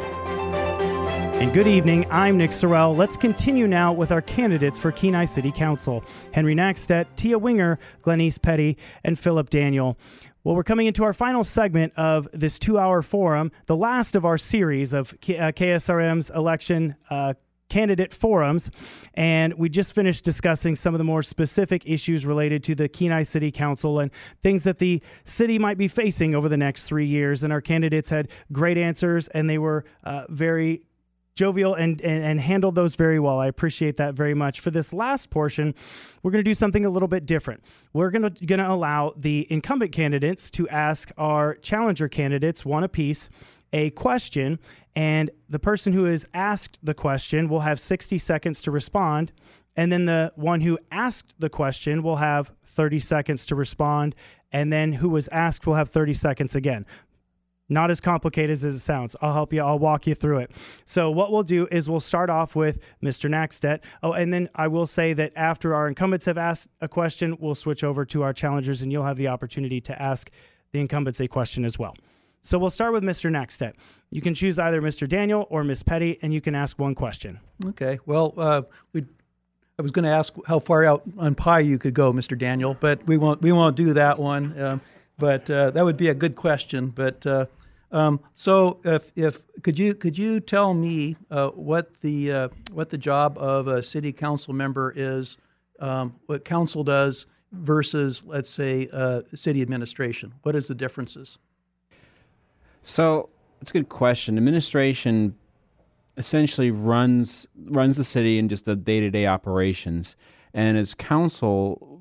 And good evening, I'm Nick Sorrell. Let's continue now with our candidates for Kenai City Council. Henry Naxtet, Tia Winger, Glenise Petty, and Philip Daniel. Well, we're coming into our final segment of this 2-hour forum, the last of our series of KSRM's election candidate forums, and we just finished discussing some of the more specific issues related to the Kenai City Council and things that the city might be facing over the next 3 years, and our candidates had great answers, and they were very jovial and handled those very well. I appreciate that very much. For this last portion, we're going to do something a little bit different. We're going to allow the incumbent candidates to ask our challenger candidates, one apiece, a question, and the person who is asked the question will have 60 seconds to respond, and then the one who asked the question will have 30 seconds to respond, and then who was asked will have 30 seconds again. Not as complicated as it sounds. I'll help you. I'll walk you through it. So what we'll do is we'll start off with Mr. Naxtet. Oh, and then I will say that after our incumbents have asked a question, we'll switch over to our challengers, and you'll have the opportunity to ask the incumbents a question as well. So we'll start with Mr. Naxtet. You can choose either Mr. Daniel or Ms. Petty, and you can ask one question. Okay. Well, I was going to ask how far out on pie you could go, Mr. Daniel, but we won't do that one. But that would be a good question. But so if could you tell me what the job of a city council member is, what council does versus, let's say, city administration? What is the differences? So it's a good question. Administration essentially runs the city in just the day-to-day operations, and as council,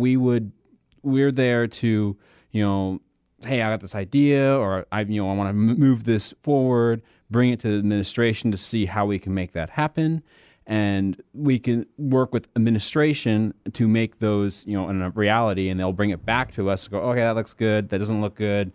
we're there to, hey, I got this idea, or I want to move this forward, bring it to the administration to see how we can make that happen, and we can work with administration to make those, in a reality, and they'll bring it back to us. Go, okay, that looks good. That doesn't look good.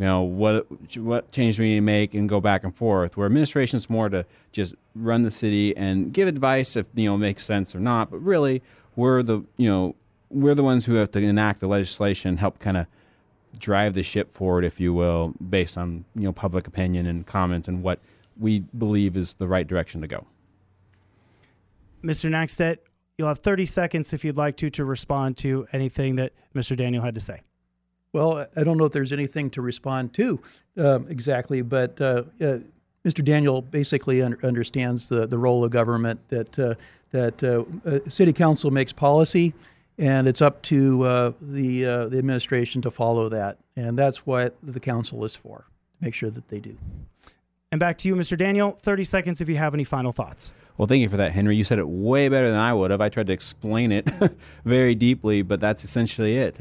What change do we need to make, and go back and forth. Where administration is more to just run the city and give advice if it makes sense or not. But really, we're the ones who have to enact the legislation, help kind of drive the ship forward, if you will, based on public opinion and comment and what we believe is the right direction to go. Mr. Naxtet, you'll have 30 seconds if you'd like to respond to anything that Mr. Daniel had to say. Well, I don't know if there's anything to respond to exactly, but Mr. Daniel basically understands the role of government, that City Council makes policy, and it's up to the administration to follow that. And that's what the council is for, to make sure that they do. And back to you, Mr. Daniel, 30 seconds if you have any final thoughts. Well, thank you for that, Henry. You said it way better than I would have. I tried to explain it very deeply, but that's essentially it.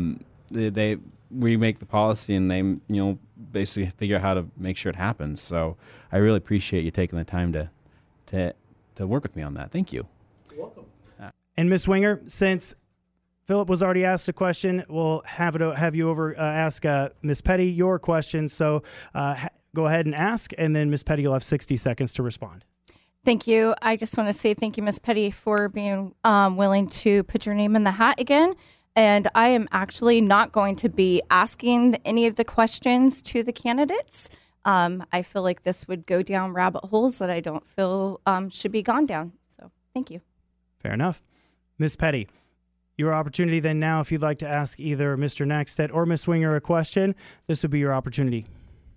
We make the policy, and they basically figure out how to make sure it happens. So I really appreciate you taking the time to work with me on that. Thank you. You're welcome. And Ms. Winger, since Philip was already asked a question, we'll have you over ask Ms. Petty your question. So go ahead and ask, and then Ms. Petty, you'll have 60 seconds to respond. Thank you. I just want to say thank you, Ms. Petty, for being willing to put your name in the hat again. And I am actually not going to be asking any of the questions to the candidates. I feel like this would go down rabbit holes that I don't feel should be gone down. So thank you. Fair enough. Ms. Petty, your opportunity then now, if you'd like to ask either Mr. Nackstedt or Ms. Winger a question, this would be your opportunity.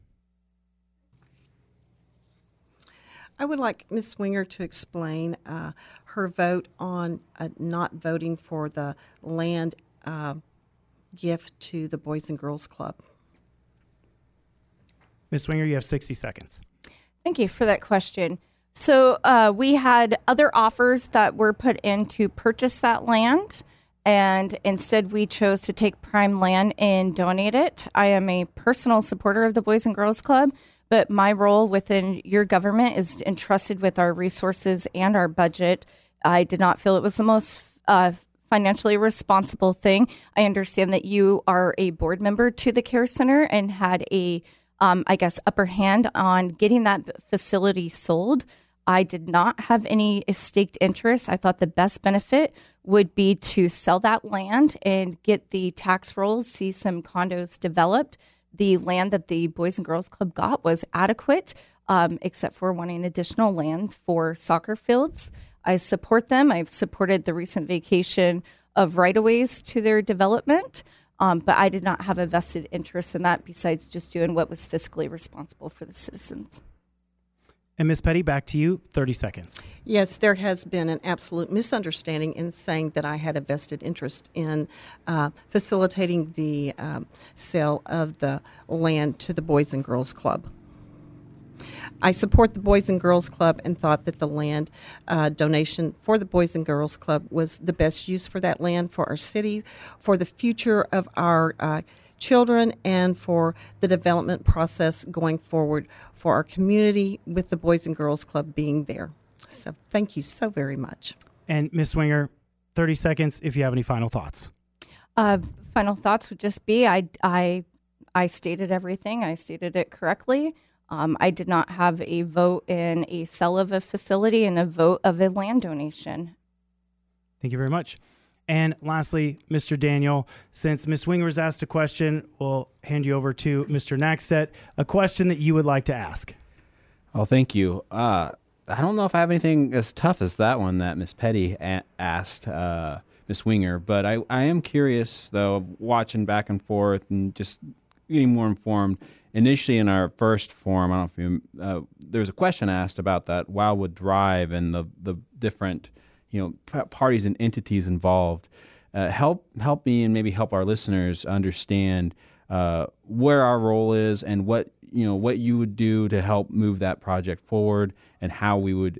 I would like Ms. Winger to explain her vote on not voting for the land gift to the Boys and Girls Club. Ms. Winger, you have 60 seconds. Thank you for that question. So we had other offers that were put in to purchase that land, and instead we chose to take prime land and donate it. I am a personal supporter of the Boys and Girls Club, but my role within your government is entrusted with our resources and our budget. I did not feel it was the most financially responsible thing. I understand that you are a board member to the Care Center and had a, upper hand on getting that facility sold. I did not have any staked interest. I thought the best benefit would be to sell that land and get the tax rolls, see some condos developed. The land that the Boys and Girls Club got was adequate, except for wanting additional land for soccer fields. I support them. I've supported the recent vacation of right-of-ways to their development, but I did not have a vested interest in that besides just doing what was fiscally responsible for the citizens. And Ms. Petty, back to you, 30 seconds. Yes, there has been an absolute misunderstanding in saying that I had a vested interest in facilitating the sale of the land to the Boys and Girls Club. I support the Boys and Girls Club and thought that the land donation for the Boys and Girls Club was the best use for that land, for our city, for the future of our children, and for the development process going forward for our community with the Boys and Girls Club being there. So thank you so very much. And Ms. Winger, 30 seconds if you have any final thoughts. Final thoughts would just be I stated everything. I stated it correctly. I did not have a vote in a sale of a facility and a vote of a land donation. Thank you very much. And lastly, Mr. Daniel, since Ms. Winger's asked a question, we'll hand you over to Mr. Nackstedt, a question that you would like to ask. Oh, thank you. I don't know if I have anything as tough as that one that Ms. Petty asked Ms. Winger, but I am curious, though, watching back and forth and just getting more informed. Initially, in our first forum, I don't know if you, there was a question asked about that Wildwood Drive and the different parties and entities involved. Help me and maybe help our listeners understand where our role is and what you would do to help move that project forward, and how we would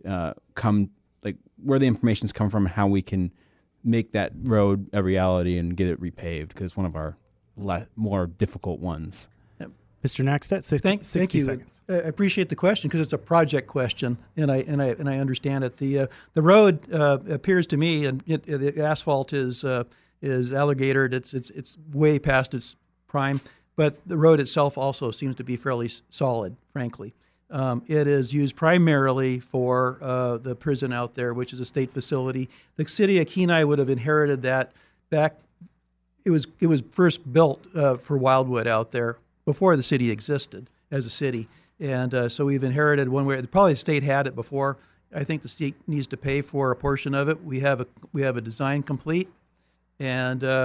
where the information's come from, and how we can make that road a reality and get it repaved, because it's one of our more difficult ones. Mr. Nackstedt, 60 seconds. I appreciate the question because it's a project question, and I understand it. The road appears to me, and the asphalt is alligatored. It's way past its prime, but the road itself also seems to be fairly solid, frankly. It is used primarily for the prison out there, which is a state facility. The city of Kenai would have inherited that back. It was first built for Wildwood out there before the city existed as a city, and so we've inherited one where probably the state had it before. I think the state needs to pay for a portion of it. We have a design complete, and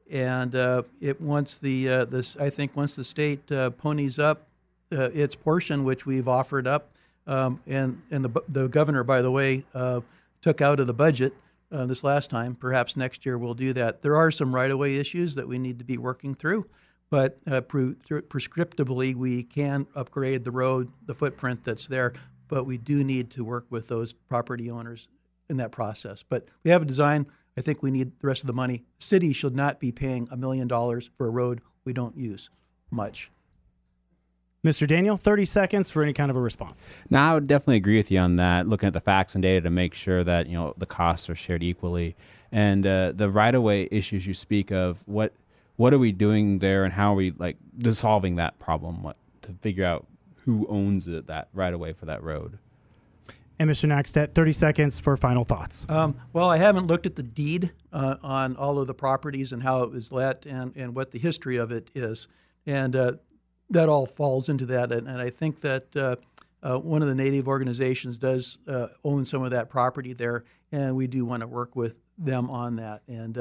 And once I think once the state ponies up its portion, which we've offered up, and the governor, by the way, took out of the budget this last time. Perhaps next year we'll do that. There are some right-of-way issues that we need to be working through, but prescriptively we can upgrade the road, the footprint that's there. But we do need to work with those property owners in that process. But we have a design. I think we need the rest of the money. The city should not be paying $1 million for a road we don't use much. Mr. Daniel, 30 seconds for any kind of a response. Now, I would definitely agree with you on that, looking at the facts and data to make sure that, the costs are shared equally. And the right-of-way issues you speak of, what are we doing there and how are we solving that problem, to figure out who owns that right-of-way for that road? And Mr. Nackstedt, 30 seconds for final thoughts. Well, I haven't looked at the deed on all of the properties and how it was let and what the history of it is. And that all falls into that. And I think that one of the Native organizations does own some of that property there, and we do want to work with them on that.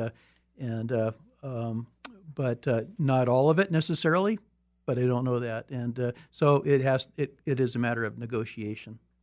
But not all of it necessarily, but I don't know that. And so it is a matter of negotiation.